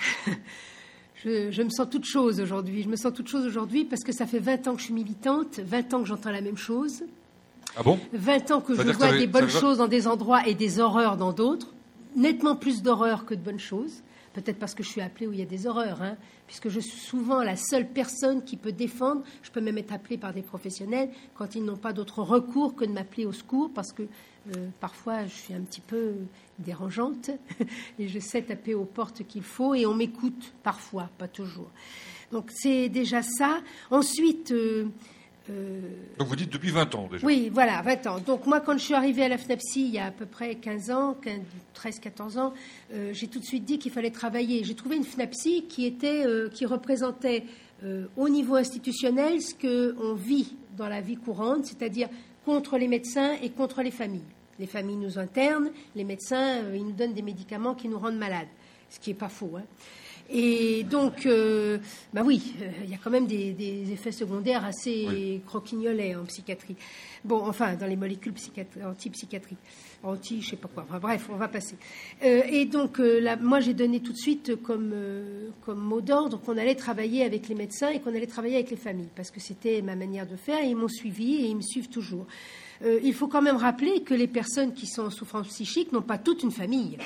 Je me sens toute chose aujourd'hui. Je me sens toute chose aujourd'hui parce que ça fait 20 ans que je suis militante, 20 ans que j'entends la même chose. Ah bon ? 20 ans que je vois des bonnes choses dans des endroits et des horreurs dans d'autres. Nettement plus d'horreurs que de bonnes choses. Peut-être parce que je suis appelée où il y a des horreurs, puisque je suis souvent la seule personne qui peut défendre. Je peux même être appelée par des professionnels quand ils n'ont pas d'autre recours que de m'appeler au secours, parce que parfois je suis un petit peu dérangeante et je sais taper aux portes qu'il faut et on m'écoute parfois, pas toujours. Donc c'est déjà ça. Ensuite... Donc vous dites depuis 20 ans déjà. Oui, voilà, 20 ans. Donc moi, quand je suis arrivée à la FNAPSI il y a à peu près 15 ans, 13-14 ans, j'ai tout de suite dit qu'il fallait travailler. J'ai trouvé une FNAPSI qui représentait au niveau institutionnel ce qu'on vit dans la vie courante, c'est-à-dire contre les médecins et contre les familles. Les familles nous internent, les médecins, ils nous donnent des médicaments qui nous rendent malades, ce qui n'est pas faux, Et donc, oui, il y a quand même des effets secondaires assez croquignolets en psychiatrie. Bon, enfin, dans les molécules antipsychiatriques. Je sais pas quoi. Enfin, bref, on va passer. Et donc, moi, j'ai donné tout de suite comme mot d'ordre qu'on allait travailler avec les médecins et qu'on allait travailler avec les familles, parce que c'était ma manière de faire, et ils m'ont suivi et ils me suivent toujours. Il faut quand même rappeler que les personnes qui sont en souffrance psychique n'ont pas toute une famille.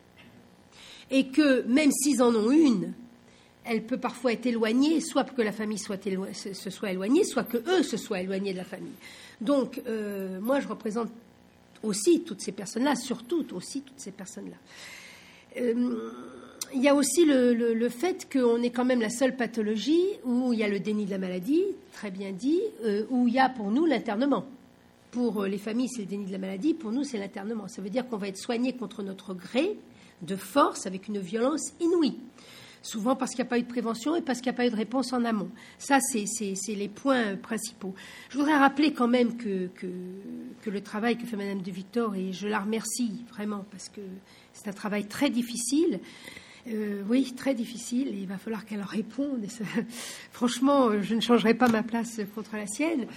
Et que même s'ils en ont une, elle peut parfois être éloignée, soit que la famille se soit éloignée, soit que eux se soient éloignés de la famille. Donc, moi, je représente aussi toutes ces personnes-là, surtout aussi toutes ces personnes-là. il y a aussi le fait qu'on est quand même la seule pathologie où il y a le déni de la maladie, très bien dit, où il y a pour nous l'internement. Pour les familles, c'est le déni de la maladie, pour nous, c'est l'internement. Ça veut dire qu'on va être soigné contre notre gré, de force, avec une violence inouïe. Souvent parce qu'il n'y a pas eu de prévention et parce qu'il n'y a pas eu de réponse en amont. Ça, c'est les points principaux. Je voudrais rappeler quand même que le travail que fait Madame de Victor, et je la remercie vraiment parce que c'est un travail très difficile. Oui, très difficile, et il va falloir qu'elle en réponde. Et ça, franchement, je ne changerai pas ma place contre la sienne.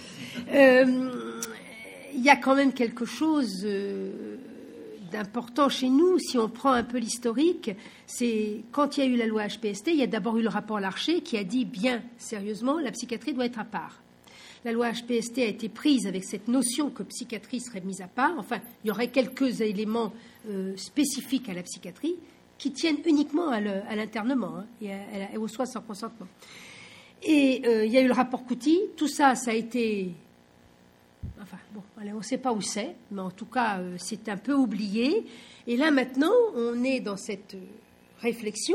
Il y a quand même quelque chose d'important chez nous, si on prend un peu l'historique, c'est quand il y a eu la loi HPST, il y a d'abord eu le rapport Larcher qui a dit bien sérieusement la psychiatrie doit être à part. La loi HPST a été prise avec cette notion que psychiatrie serait mise à part. Enfin, il y aurait quelques éléments spécifiques à la psychiatrie qui tiennent uniquement à l'internement et aux soins sans consentement. Et il y a eu le rapport Couty. Tout ça, ça a été... Enfin, bon, allez, on ne sait pas où c'est, mais en tout cas, c'est un peu oublié. Et là, maintenant, on est dans cette réflexion.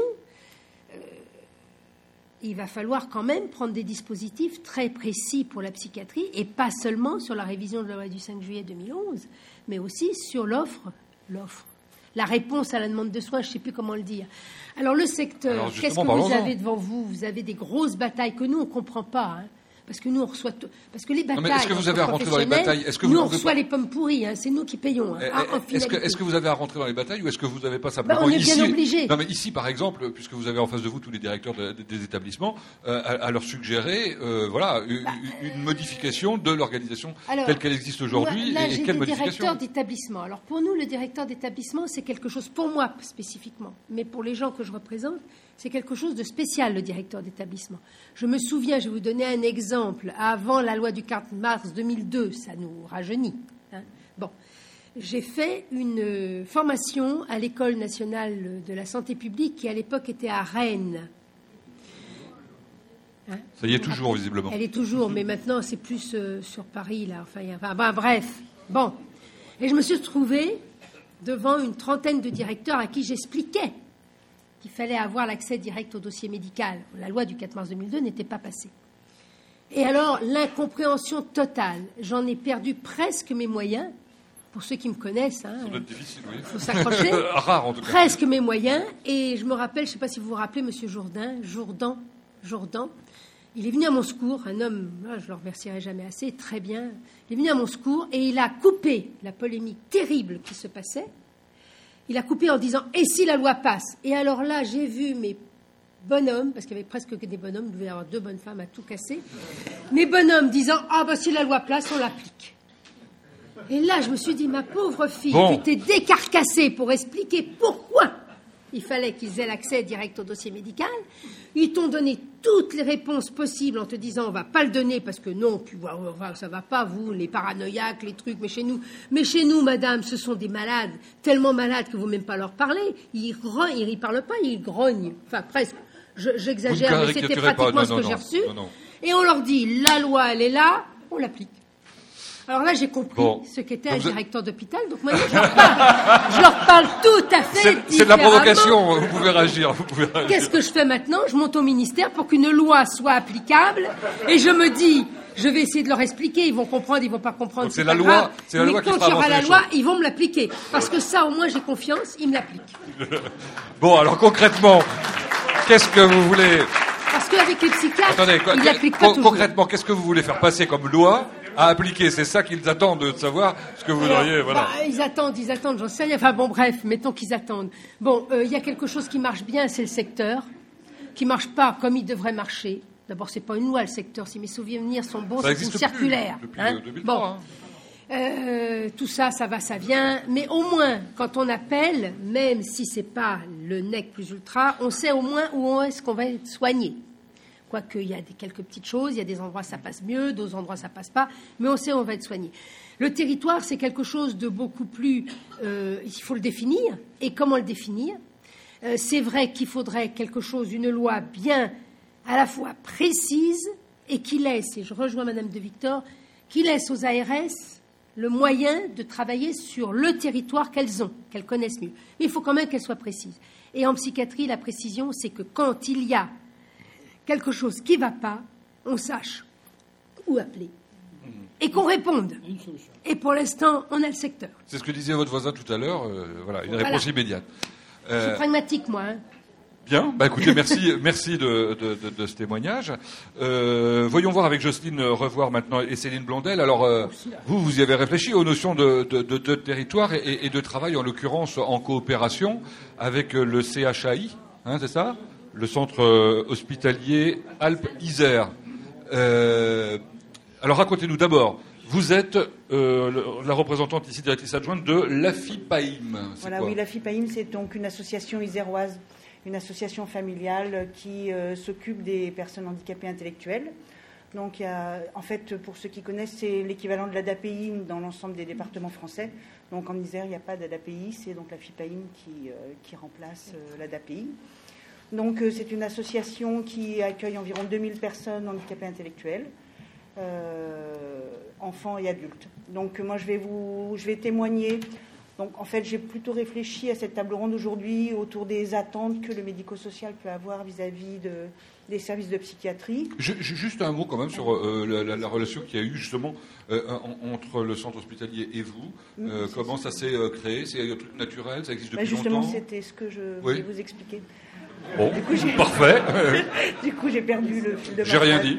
Il va falloir quand même prendre des dispositifs très précis pour la psychiatrie, et pas seulement sur la révision de la loi du 5 juillet 2011, mais aussi sur l'offre, la réponse à la demande de soins, je ne sais plus comment le dire. Alors, le secteur, qu'est-ce que vous avez devant vous? Vous avez des grosses batailles que nous, on ne comprend pas, hein. Parce que nous, on reçoit parce que les batailles. Est-ce que vous avez à rentrer dans les batailles? Nous, on reçoit les pommes pourries. C'est nous qui payons. Est-ce que vous avez à rentrer dans les batailles, ou est-ce que vous n'avez pas simplement on est bien obligé. Non, mais ici, par exemple, puisque vous avez en face de vous tous les directeurs des établissements, à leur suggérer, une modification de l'organisation telle qu'elle existe aujourd'hui. Là, et j'ai quelle des modification? directeurs d'établissement. Alors, pour nous, le directeur d'établissement, c'est quelque chose, pour moi spécifiquement, mais pour les gens que je représente, c'est quelque chose de spécial, le directeur d'établissement. Je me souviens, je vais vous donner un exemple. Avant la loi du 4 mars 2002, ça nous rajeunit. Bon, j'ai fait une formation à l'École nationale de la santé publique qui, à l'époque, était à Rennes. Ça y est toujours, visiblement. Elle est toujours, mais maintenant, c'est plus sur Paris, là. Bref. Bon. Et je me suis retrouvée devant une trentaine de directeurs à qui j'expliquais qu'il fallait avoir l'accès direct au dossier médical. La loi du 4 mars 2002 n'était pas passée. Et alors, l'incompréhension totale. J'en ai perdu presque mes moyens. Pour ceux qui me connaissent, ça doit être difficile, oui. Il faut s'accrocher. Rare, en tout cas. Presque mes moyens. Et je me rappelle, je ne sais pas si vous vous rappelez, M. Jourdan. Il est venu à mon secours, un homme, je ne le remercierai jamais assez, très bien. Il est venu à mon secours et il a coupé la polémique terrible qui se passait. Il a coupé en disant « Et si la loi passe ?» Et alors là, j'ai vu mes bonhommes, parce qu'il y avait presque que des bonhommes, il devait y avoir 2 bonnes femmes à tout casser, mes bonhommes disant « Ah, si la loi passe, on l'applique. » Et là, je me suis dit « Ma pauvre fille, tu t'es décarcassée pour expliquer pourquoi il fallait qu'ils aient l'accès direct au dossier médical. Ils t'ont donné toutes les réponses possibles en te disant on va pas le donner parce que non, ça va pas, vous, les paranoïaques, les trucs, mais chez nous, madame, ce sont des malades, tellement malades que vous même pas leur parler. Ils parlent pas, ils grognent. Enfin, presque. J'exagère, mais c'était pratiquement ce que j'ai reçu. Non. Et on leur dit la loi, elle est là, on l'applique. Alors là, j'ai compris ce qu'était un directeur d'hôpital. Donc maintenant, je leur parle tout à fait différemment. C'est de la provocation, vous pouvez réagir. Qu'est-ce que je fais maintenant? Je monte au ministère pour qu'une loi soit applicable. Et je me dis, je vais essayer de leur expliquer. Ils vont comprendre, ils vont pas comprendre. C'est la loi. Mais quand il y aura la loi, ils vont me l'appliquer. Parce que ça, au moins, j'ai confiance, ils me l'appliquent. Bon, alors concrètement, qu'est-ce que vous voulez... Parce qu'avec les psychiatres, ils l'appliquent pas toujours. Concrètement, qu'est-ce que vous voulez faire passer comme loi à appliquer? C'est ça qu'ils attendent de savoir ce que vous auriez. Voilà. Ils attendent, j'en sais rien. Enfin bon, bref, mettons qu'ils attendent. Bon, il y a quelque chose qui marche bien, c'est le secteur, qui marche pas comme il devrait marcher. D'abord, c'est pas une loi, le secteur. Si mes souvenirs sont bons, c'est une circulaire. Depuis 2003. Bon, tout ça, ça va, ça vient. Mais au moins, quand on appelle, même si c'est pas le nec plus ultra, on sait au moins où est-ce qu'on va être soigné. Quoique, il y a quelques petites choses, il y a des endroits ça passe mieux, d'autres endroits ça passe pas, mais on sait où on va être soigné. Le territoire, c'est quelque chose de beaucoup plus... il faut le définir. Et comment le définir? C'est vrai qu'il faudrait quelque chose, une loi bien à la fois précise et qui laisse, et je rejoins Madame de Victor, qui laisse aux ARS le moyen de travailler sur le territoire qu'elles ont, qu'elles connaissent mieux. Mais il faut quand même qu'elles soient précises. Et en psychiatrie, la précision, c'est que quand il y a quelque chose qui ne va pas, on sache où appeler et qu'on réponde. Et pour l'instant, on a le secteur. C'est ce que disait votre voisin tout à l'heure. Voilà, une réponse immédiate. Je suis pragmatique, moi. Bien, écoutez, merci de ce témoignage. Voyons voir avec Jocelyne Revoir maintenant et Céline Blondel. Alors, vous y avez réfléchi aux notions de territoire et de travail, en l'occurrence en coopération avec le CHAI, c'est ça, le centre hospitalier Alpes-Isère. Alors, racontez-nous d'abord. Vous êtes la représentante ici, directrice adjointe de l'AFIPAIM. Oui, l'AFIPAIM, c'est donc une association iséroise, une association familiale qui s'occupe des personnes handicapées intellectuelles. Donc, en fait, pour ceux qui connaissent, c'est l'équivalent de l'ADAPI dans l'ensemble des départements français. Donc, en Isère, il n'y a pas d'ADAPI, c'est donc l'AFIPAIM qui remplace l'ADAPI. Donc, c'est une association qui accueille environ 2000 personnes handicapées intellectuelles. Enfants et adultes. Donc moi je vais témoigner. Donc en fait j'ai plutôt réfléchi à cette table ronde aujourd'hui autour des attentes que le médico-social peut avoir vis-à-vis des services de psychiatrie. Juste un mot quand même sur la relation qu'il y a eu justement entre le centre hospitalier et vous. Comment ça s'est créé? C'est un truc naturel? Ça existe depuis justement, longtemps? C'était ce que je voulais vous expliquer. Bon, parfait. Du coup, j'ai perdu le fil de ma phrase. J'ai rien dit.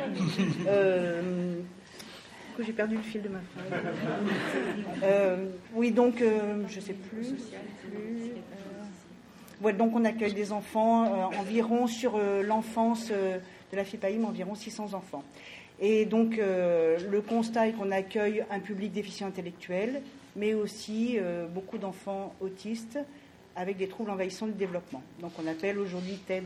Du coup, j'ai perdu le fil de ma phrase. Oui, donc, je ne sais plus. Voilà, donc, on accueille des enfants, environ sur l'enfance de la FIPAIM, environ 600 enfants. Et donc, le constat est qu'on accueille un public déficient intellectuel, mais aussi beaucoup d'enfants autistes, avec des troubles envahissants du développement. Donc on appelle aujourd'hui TED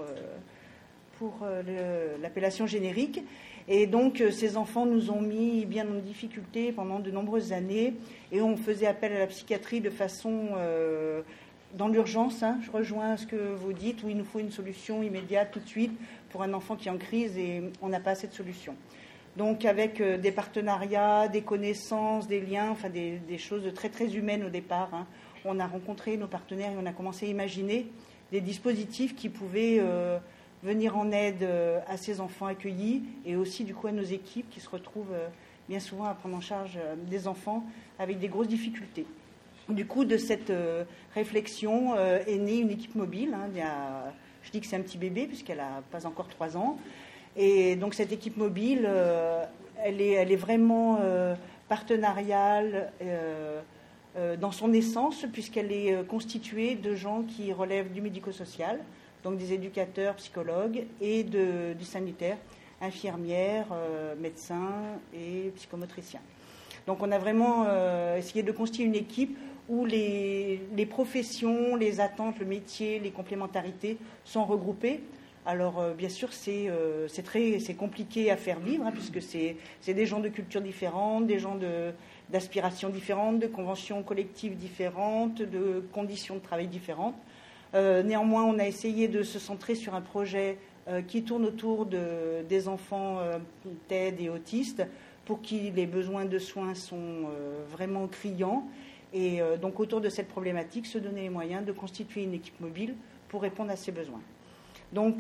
pour l'appellation générique. Et donc ces enfants nous ont mis bien en difficulté pendant de nombreuses années et on faisait appel à la psychiatrie de façon dans l'urgence. Je rejoins ce que vous dites, où il nous faut une solution immédiate tout de suite pour un enfant qui est en crise et on n'a pas assez de solutions. Donc avec des partenariats, des connaissances, des liens, enfin des choses très très humaines au départ. On a rencontré nos partenaires et on a commencé à imaginer des dispositifs qui pouvaient venir en aide à ces enfants accueillis et aussi du coup à nos équipes qui se retrouvent bien souvent à prendre en charge des enfants avec des grosses difficultés. Du coup, de cette réflexion est née une équipe mobile. Je dis que c'est un petit bébé puisqu'elle n'a pas encore 3 ans. Et donc cette équipe mobile, elle est vraiment partenariale dans son essence, puisqu'elle est constituée de gens qui relèvent du médico-social, donc des éducateurs, psychologues, et du sanitaire, infirmières, médecins et psychomotriciens. Donc on a vraiment essayé de constituer une équipe où les professions, les attentes, le métier, les complémentarités sont regroupées. Alors bien sûr c'est compliqué à faire vivre, puisque c'est des gens de cultures différentes, des gens d'aspirations différentes, de conventions collectives différentes, de conditions de travail différentes. Néanmoins, on a essayé de se centrer sur un projet qui tourne autour des enfants TED et autistes, pour qui les besoins de soins sont vraiment criants. Et donc autour de cette problématique, se donner les moyens de constituer une équipe mobile pour répondre à ces besoins. Donc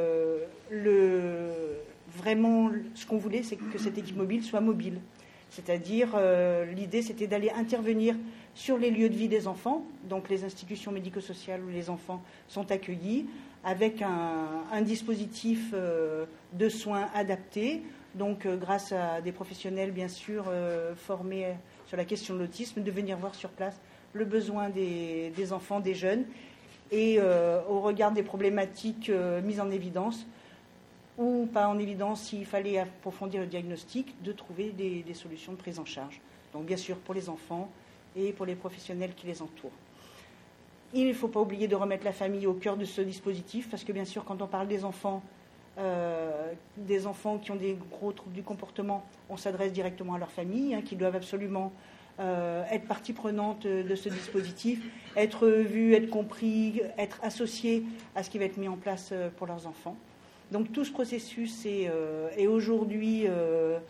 vraiment, ce qu'on voulait, c'est que cette équipe mobile soit mobile. C'est-à-dire, l'idée, c'était d'aller intervenir sur les lieux de vie des enfants, donc les institutions médico-sociales où les enfants sont accueillis, avec un dispositif de soins adapté, donc grâce à des professionnels, bien sûr, formés sur la question de l'autisme, de venir voir sur place le besoin des enfants, des jeunes, et au regard des problématiques mises en évidence, ou pas en évidence s'il fallait approfondir le diagnostic, de trouver des solutions de prise en charge. Donc bien sûr pour les enfants et pour les professionnels qui les entourent. Il ne faut pas oublier de remettre la famille au cœur de ce dispositif, parce que bien sûr quand on parle des enfants qui ont des gros troubles du comportement, on s'adresse directement à leur famille, qui doivent absolument être partie prenante de ce dispositif, être vus, être compris, être associés à ce qui va être mis en place pour leurs enfants. Donc tout ce processus est aujourd'hui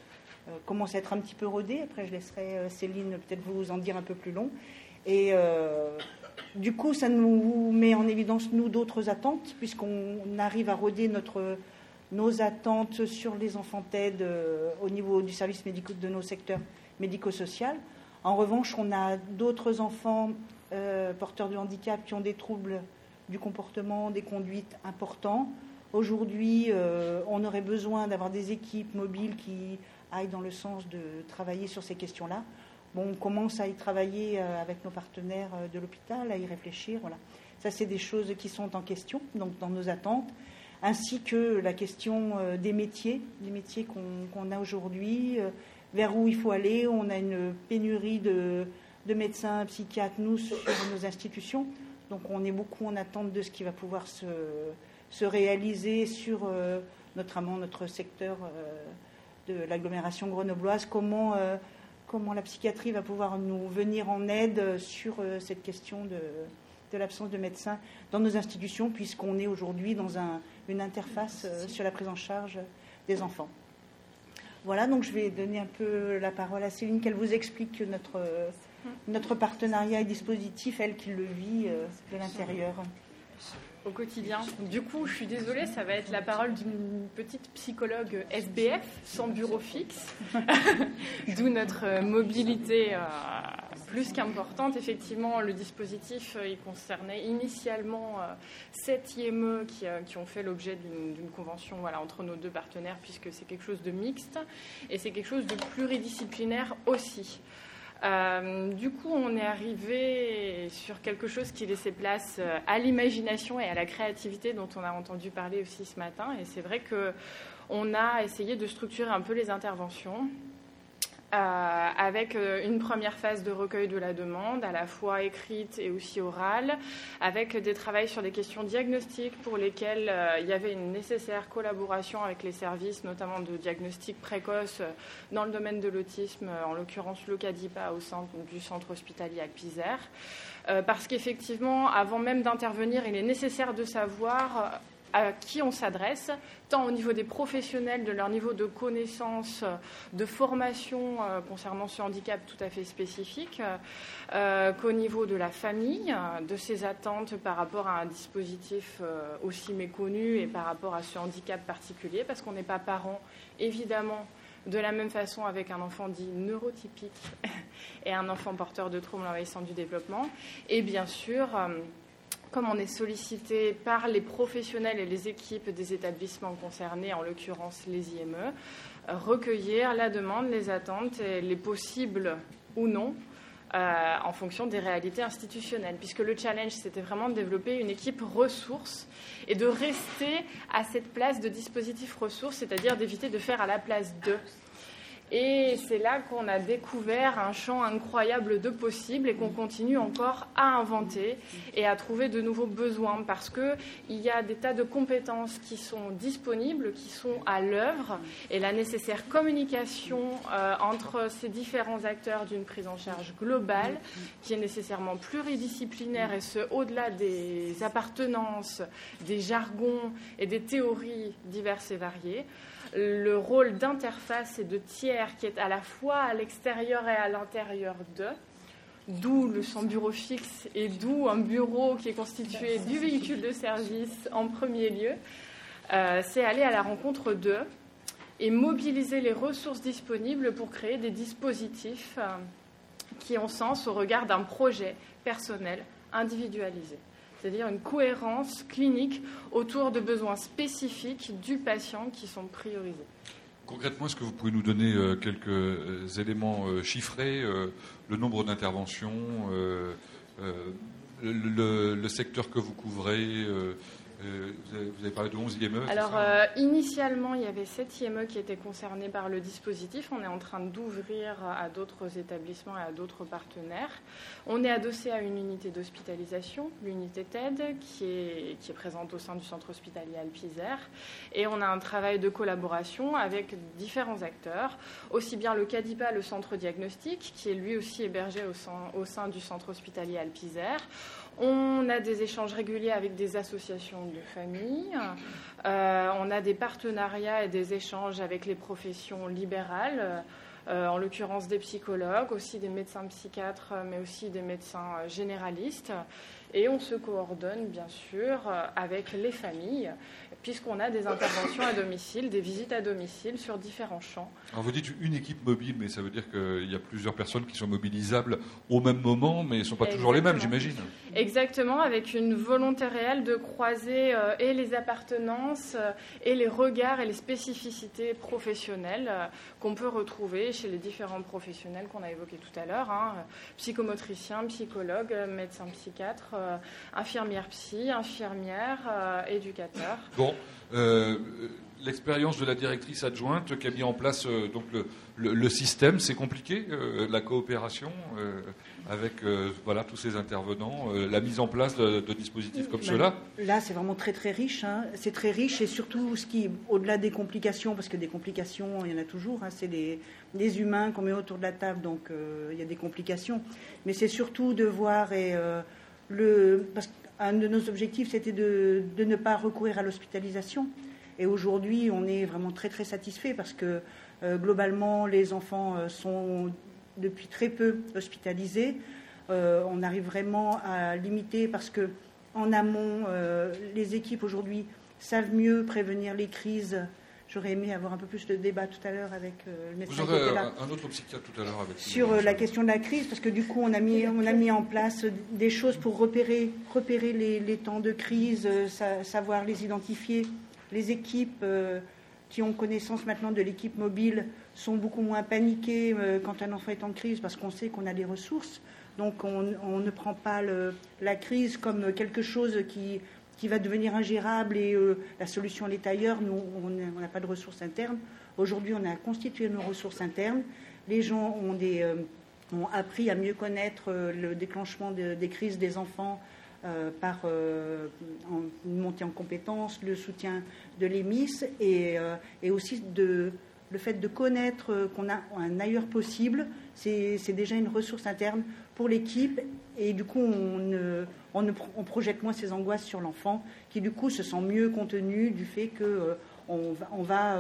commence à être un petit peu rodé. Après, je laisserai Céline peut-être vous en dire un peu plus long. Et du coup, ça nous met en évidence, nous, d'autres attentes, puisqu'on arrive à roder nos attentes sur les enfants TED au niveau du service médical de nos secteurs médico-social. En revanche, on a d'autres enfants porteurs de handicap qui ont des troubles du comportement, des conduites importants. Aujourd'hui, on aurait besoin d'avoir des équipes mobiles qui aillent dans le sens de travailler sur ces questions-là. Bon, on commence à y travailler avec nos partenaires de l'hôpital, à y réfléchir. Voilà. Ça, c'est des choses qui sont en question, donc dans nos attentes, ainsi que la question des métiers qu'on a aujourd'hui, vers où il faut aller. On a une pénurie de médecins, psychiatres, nous, sur nos institutions. Donc, on est beaucoup en attente de ce qui va pouvoir se réaliser sur notamment notre secteur de l'agglomération grenobloise. Comment la psychiatrie va pouvoir nous venir en aide sur cette question de l'absence de médecins dans nos institutions, puisqu'on est aujourd'hui dans une interface sur la prise en charge des enfants. Voilà, donc je vais donner un peu la parole à Céline, qu'elle vous explique notre partenariat et dispositif, elle qui le vit de l'intérieur. Au quotidien. Du coup, je suis désolée, ça va être la parole d'une petite psychologue SBF, sans bureau fixe, d'où notre mobilité plus qu'importante. Effectivement, le dispositif, il concernait initialement 7 IME qui ont fait l'objet d'une convention entre nos deux partenaires, puisque c'est quelque chose de mixte, et c'est quelque chose de pluridisciplinaire aussi. Du coup, on est arrivé sur quelque chose qui laissait place à l'imagination et à la créativité dont on a entendu parler aussi ce matin. Et c'est vrai qu'on a essayé de structurer un peu les interventions avec une première phase de recueil de la demande, à la fois écrite et aussi orale, avec des travaux sur des questions diagnostiques pour lesquelles il y avait une nécessaire collaboration avec les services, notamment de diagnostic précoce dans le domaine de l'autisme, en l'occurrence le CADIPA au sein du centre hospitalier Alpes-Isère. Parce qu'effectivement, avant même d'intervenir, il est nécessaire de savoir à qui on s'adresse, tant au niveau des professionnels, de leur niveau de connaissance, de formation concernant ce handicap tout à fait spécifique, qu'au niveau de la famille, de ses attentes par rapport à un dispositif aussi méconnu et par rapport à ce handicap particulier, parce qu'on n'est pas parent, évidemment, de la même façon avec un enfant dit neurotypique et un enfant porteur de troubles envahissants du développement. Et bien sûr, comme on est sollicité par les professionnels et les équipes des établissements concernés, en l'occurrence les IME, recueillir la demande, les attentes et les possibles ou non en fonction des réalités institutionnelles. Puisque le challenge, c'était vraiment de développer une équipe ressources et de rester à cette place de dispositif ressources, c'est-à-dire d'éviter de faire à la place d'eux. Et c'est là qu'on a découvert un champ incroyable de possibles et qu'on continue encore à inventer et à trouver de nouveaux besoins, parce qu'il y a des tas de compétences qui sont disponibles, qui sont à l'œuvre, et la nécessaire communication entre ces différents acteurs d'une prise en charge globale qui est nécessairement pluridisciplinaire, et ce, au-delà des appartenances, des jargons et des théories diverses et variées. Le rôle d'interface et de tiers qui est à la fois à l'extérieur et à l'intérieur d'eux, d'où le sans bureau fixe et d'où un bureau qui est constitué du véhicule de service en premier lieu, c'est aller à la rencontre d'eux et mobiliser les ressources disponibles pour créer des dispositifs qui ont sens au regard d'un projet personnel individualisé. C'est-à-dire une cohérence clinique autour de besoins spécifiques du patient qui sont priorisés. Concrètement, est-ce que vous pouvez nous donner quelques éléments chiffrés, le nombre d'interventions, le secteur que vous couvrez vous avez parlé de 11 IME. Alors, initialement, il y avait 7 IME qui étaient concernés par le dispositif. On est en train d'ouvrir à d'autres établissements et à d'autres partenaires. On est adossé à une unité d'hospitalisation, l'unité TED, qui est présente au sein du centre hospitalier Alpes-Isère. Et on a un travail de collaboration avec différents acteurs, aussi bien le CADIPA, le centre diagnostic, qui est lui aussi hébergé au sein du centre hospitalier Alpes-Isère. On a des échanges réguliers avec des associations de familles. On a des partenariats et des échanges avec les professions libérales, en l'occurrence des psychologues, aussi des médecins psychiatres, mais aussi des médecins généralistes. Et on se coordonne, bien sûr, avec les familles, puisqu'on a des interventions à domicile, des visites à domicile sur différents champs. Alors vous dites une équipe mobile, mais ça veut dire qu'il y a plusieurs personnes qui sont mobilisables au même moment, mais elles ne sont pas toujours les mêmes, j'imagine. Exactement, avec une volonté réelle de croiser et les appartenances et les regards et les spécificités professionnelles qu'on peut retrouver chez les différents professionnels qu'on a évoqués tout à l'heure, psychomotriciens, psychologues, médecins psychiatres, infirmières psy, infirmières, éducateurs. Bon, l'expérience de la directrice adjointe qui a mis en place donc le système, c'est compliqué, la coopération avec voilà, tous ces intervenants, la mise en place de dispositifs comme cela. Là, c'est vraiment très très riche. C'est très riche et surtout ce qui, au-delà des complications, parce que des complications, il y en a toujours. C'est des humains qu'on met autour de la table, donc il y a des complications. Mais c'est surtout de voir parce qu'un de nos objectifs, c'était de ne pas recourir à l'hospitalisation. Et aujourd'hui, on est vraiment très très satisfait parce que globalement, les enfants sont depuis très peu hospitalisés. On arrive vraiment à limiter parce que en amont, les équipes aujourd'hui savent mieux prévenir les crises. J'aurais aimé avoir un peu plus de débat tout à l'heure avec le médecin. Vous aurez un autre psychiatre tout à l'heure avec sur la question de la crise, parce que du coup, on a mis en place des choses pour repérer les temps de crise, savoir les identifier. Les équipes qui ont connaissance maintenant de l'équipe mobile sont beaucoup moins paniquées quand un enfant est en crise, parce qu'on sait qu'on a des ressources. Donc, on ne prend pas la crise comme quelque chose qui va devenir ingérable et la solution elle est ailleurs. Nous, on n'a pas de ressources internes. Aujourd'hui, on a constitué nos ressources internes. Les gens ont appris à mieux connaître le déclenchement des crises des enfants par une montée en compétences, le soutien de l'EMIS et aussi le fait de connaître qu'on a un ailleurs possible. C'est déjà une ressource interne pour l'équipe et du coup on projette moins ses angoisses sur l'enfant qui du coup se sent mieux contenu du fait qu'on va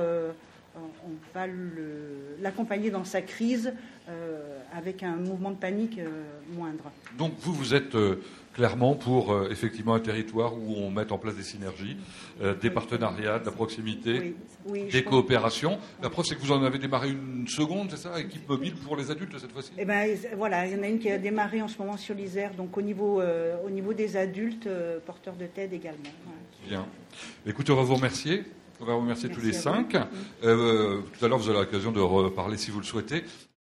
l'accompagner dans sa crise avec un mouvement de panique moindre. Donc vous êtes clairement pour effectivement un territoire où on mette en place des synergies, des partenariats, de la proximité, des coopérations. La preuve, c'est que vous en avez démarré une seconde, c'est ça, équipe mobile pour les adultes cette fois-ci. Eh ben voilà, il y en a une qui a démarré en ce moment sur l'Isère, donc au niveau des adultes, porteurs de TED également. Voilà. Bien. Écoutez, on va vous remercier. On va vous remercier tous les 5. Tout à l'heure, vous aurez l'occasion de reparler si vous le souhaitez.